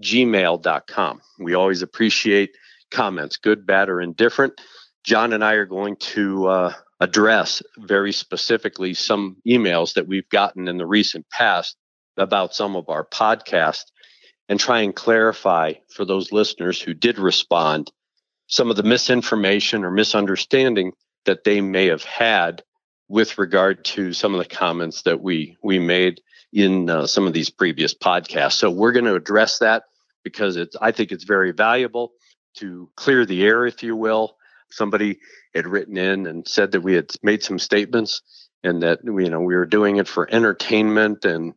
gmail.com. We always appreciate comments, good, bad, or indifferent. John and I are going to address very specifically some emails that we've gotten in the recent past about some of our podcasts and try and clarify for those listeners who did respond some of the misinformation or misunderstanding that they may have had with regard to some of the comments that we made in some of these previous podcasts. So we're going to address that because I think it's very valuable to clear the air, if you will. Somebody had written in and said that we had made some statements and that we were doing it for entertainment and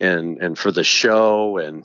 for the show and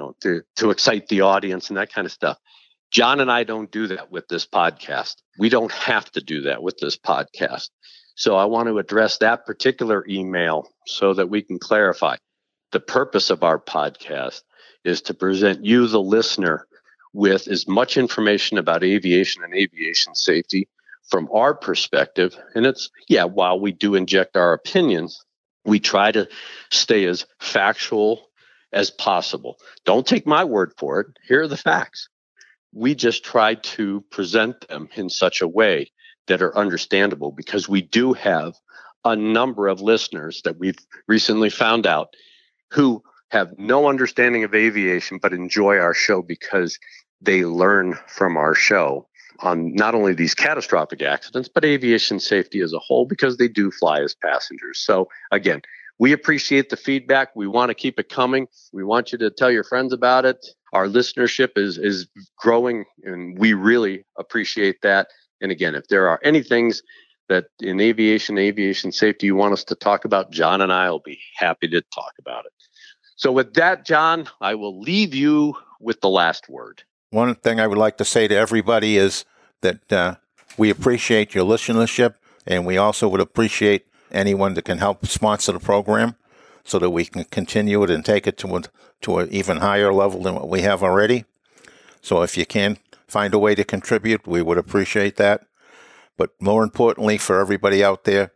to excite the audience and that kind of stuff. John and I don't do that with this podcast. We don't have to do that with this podcast. So I want to address that particular email so that we can clarify. The purpose of our podcast is to present you, the listener, with as much information about aviation and aviation safety from our perspective. And while we do inject our opinions, we try to stay as factual as possible. Don't take my word for it. Here are the facts. We just try to present them in such a way that are understandable because we do have a number of listeners that we've recently found out who have no understanding of aviation but enjoy our show because they learn from our show on not only these catastrophic accidents, but aviation safety as a whole because they do fly as passengers. So again, we appreciate the feedback. We want to keep it coming. We want you to tell your friends about it. Our listenership is growing, and we really appreciate that. And again, if there are any things that in aviation safety you want us to talk about, John and I will be happy to talk about it. So with that, John, I will leave you with the last word. One thing I would like to say to everybody is that we appreciate your listenership, and we also would appreciate anyone that can help sponsor the program so that we can continue it and take it to an even higher level than what we have already. So if you can find a way to contribute, we would appreciate that. But more importantly, for everybody out there,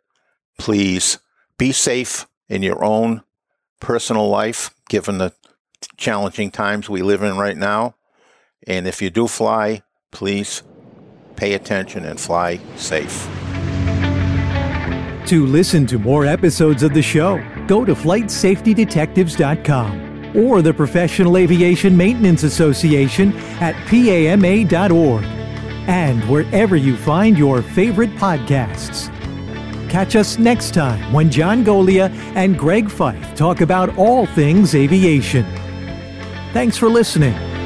please be safe in your own personal life, given the challenging times we live in right now. And if you do fly, please pay attention and fly safe. To listen to more episodes of the show, go to flightsafetydetectives.com or the Professional Aviation Maintenance Association at PAMA.org and wherever you find your favorite podcasts. Catch us next time when John Golia and Greg Fife talk about all things aviation. Thanks for listening.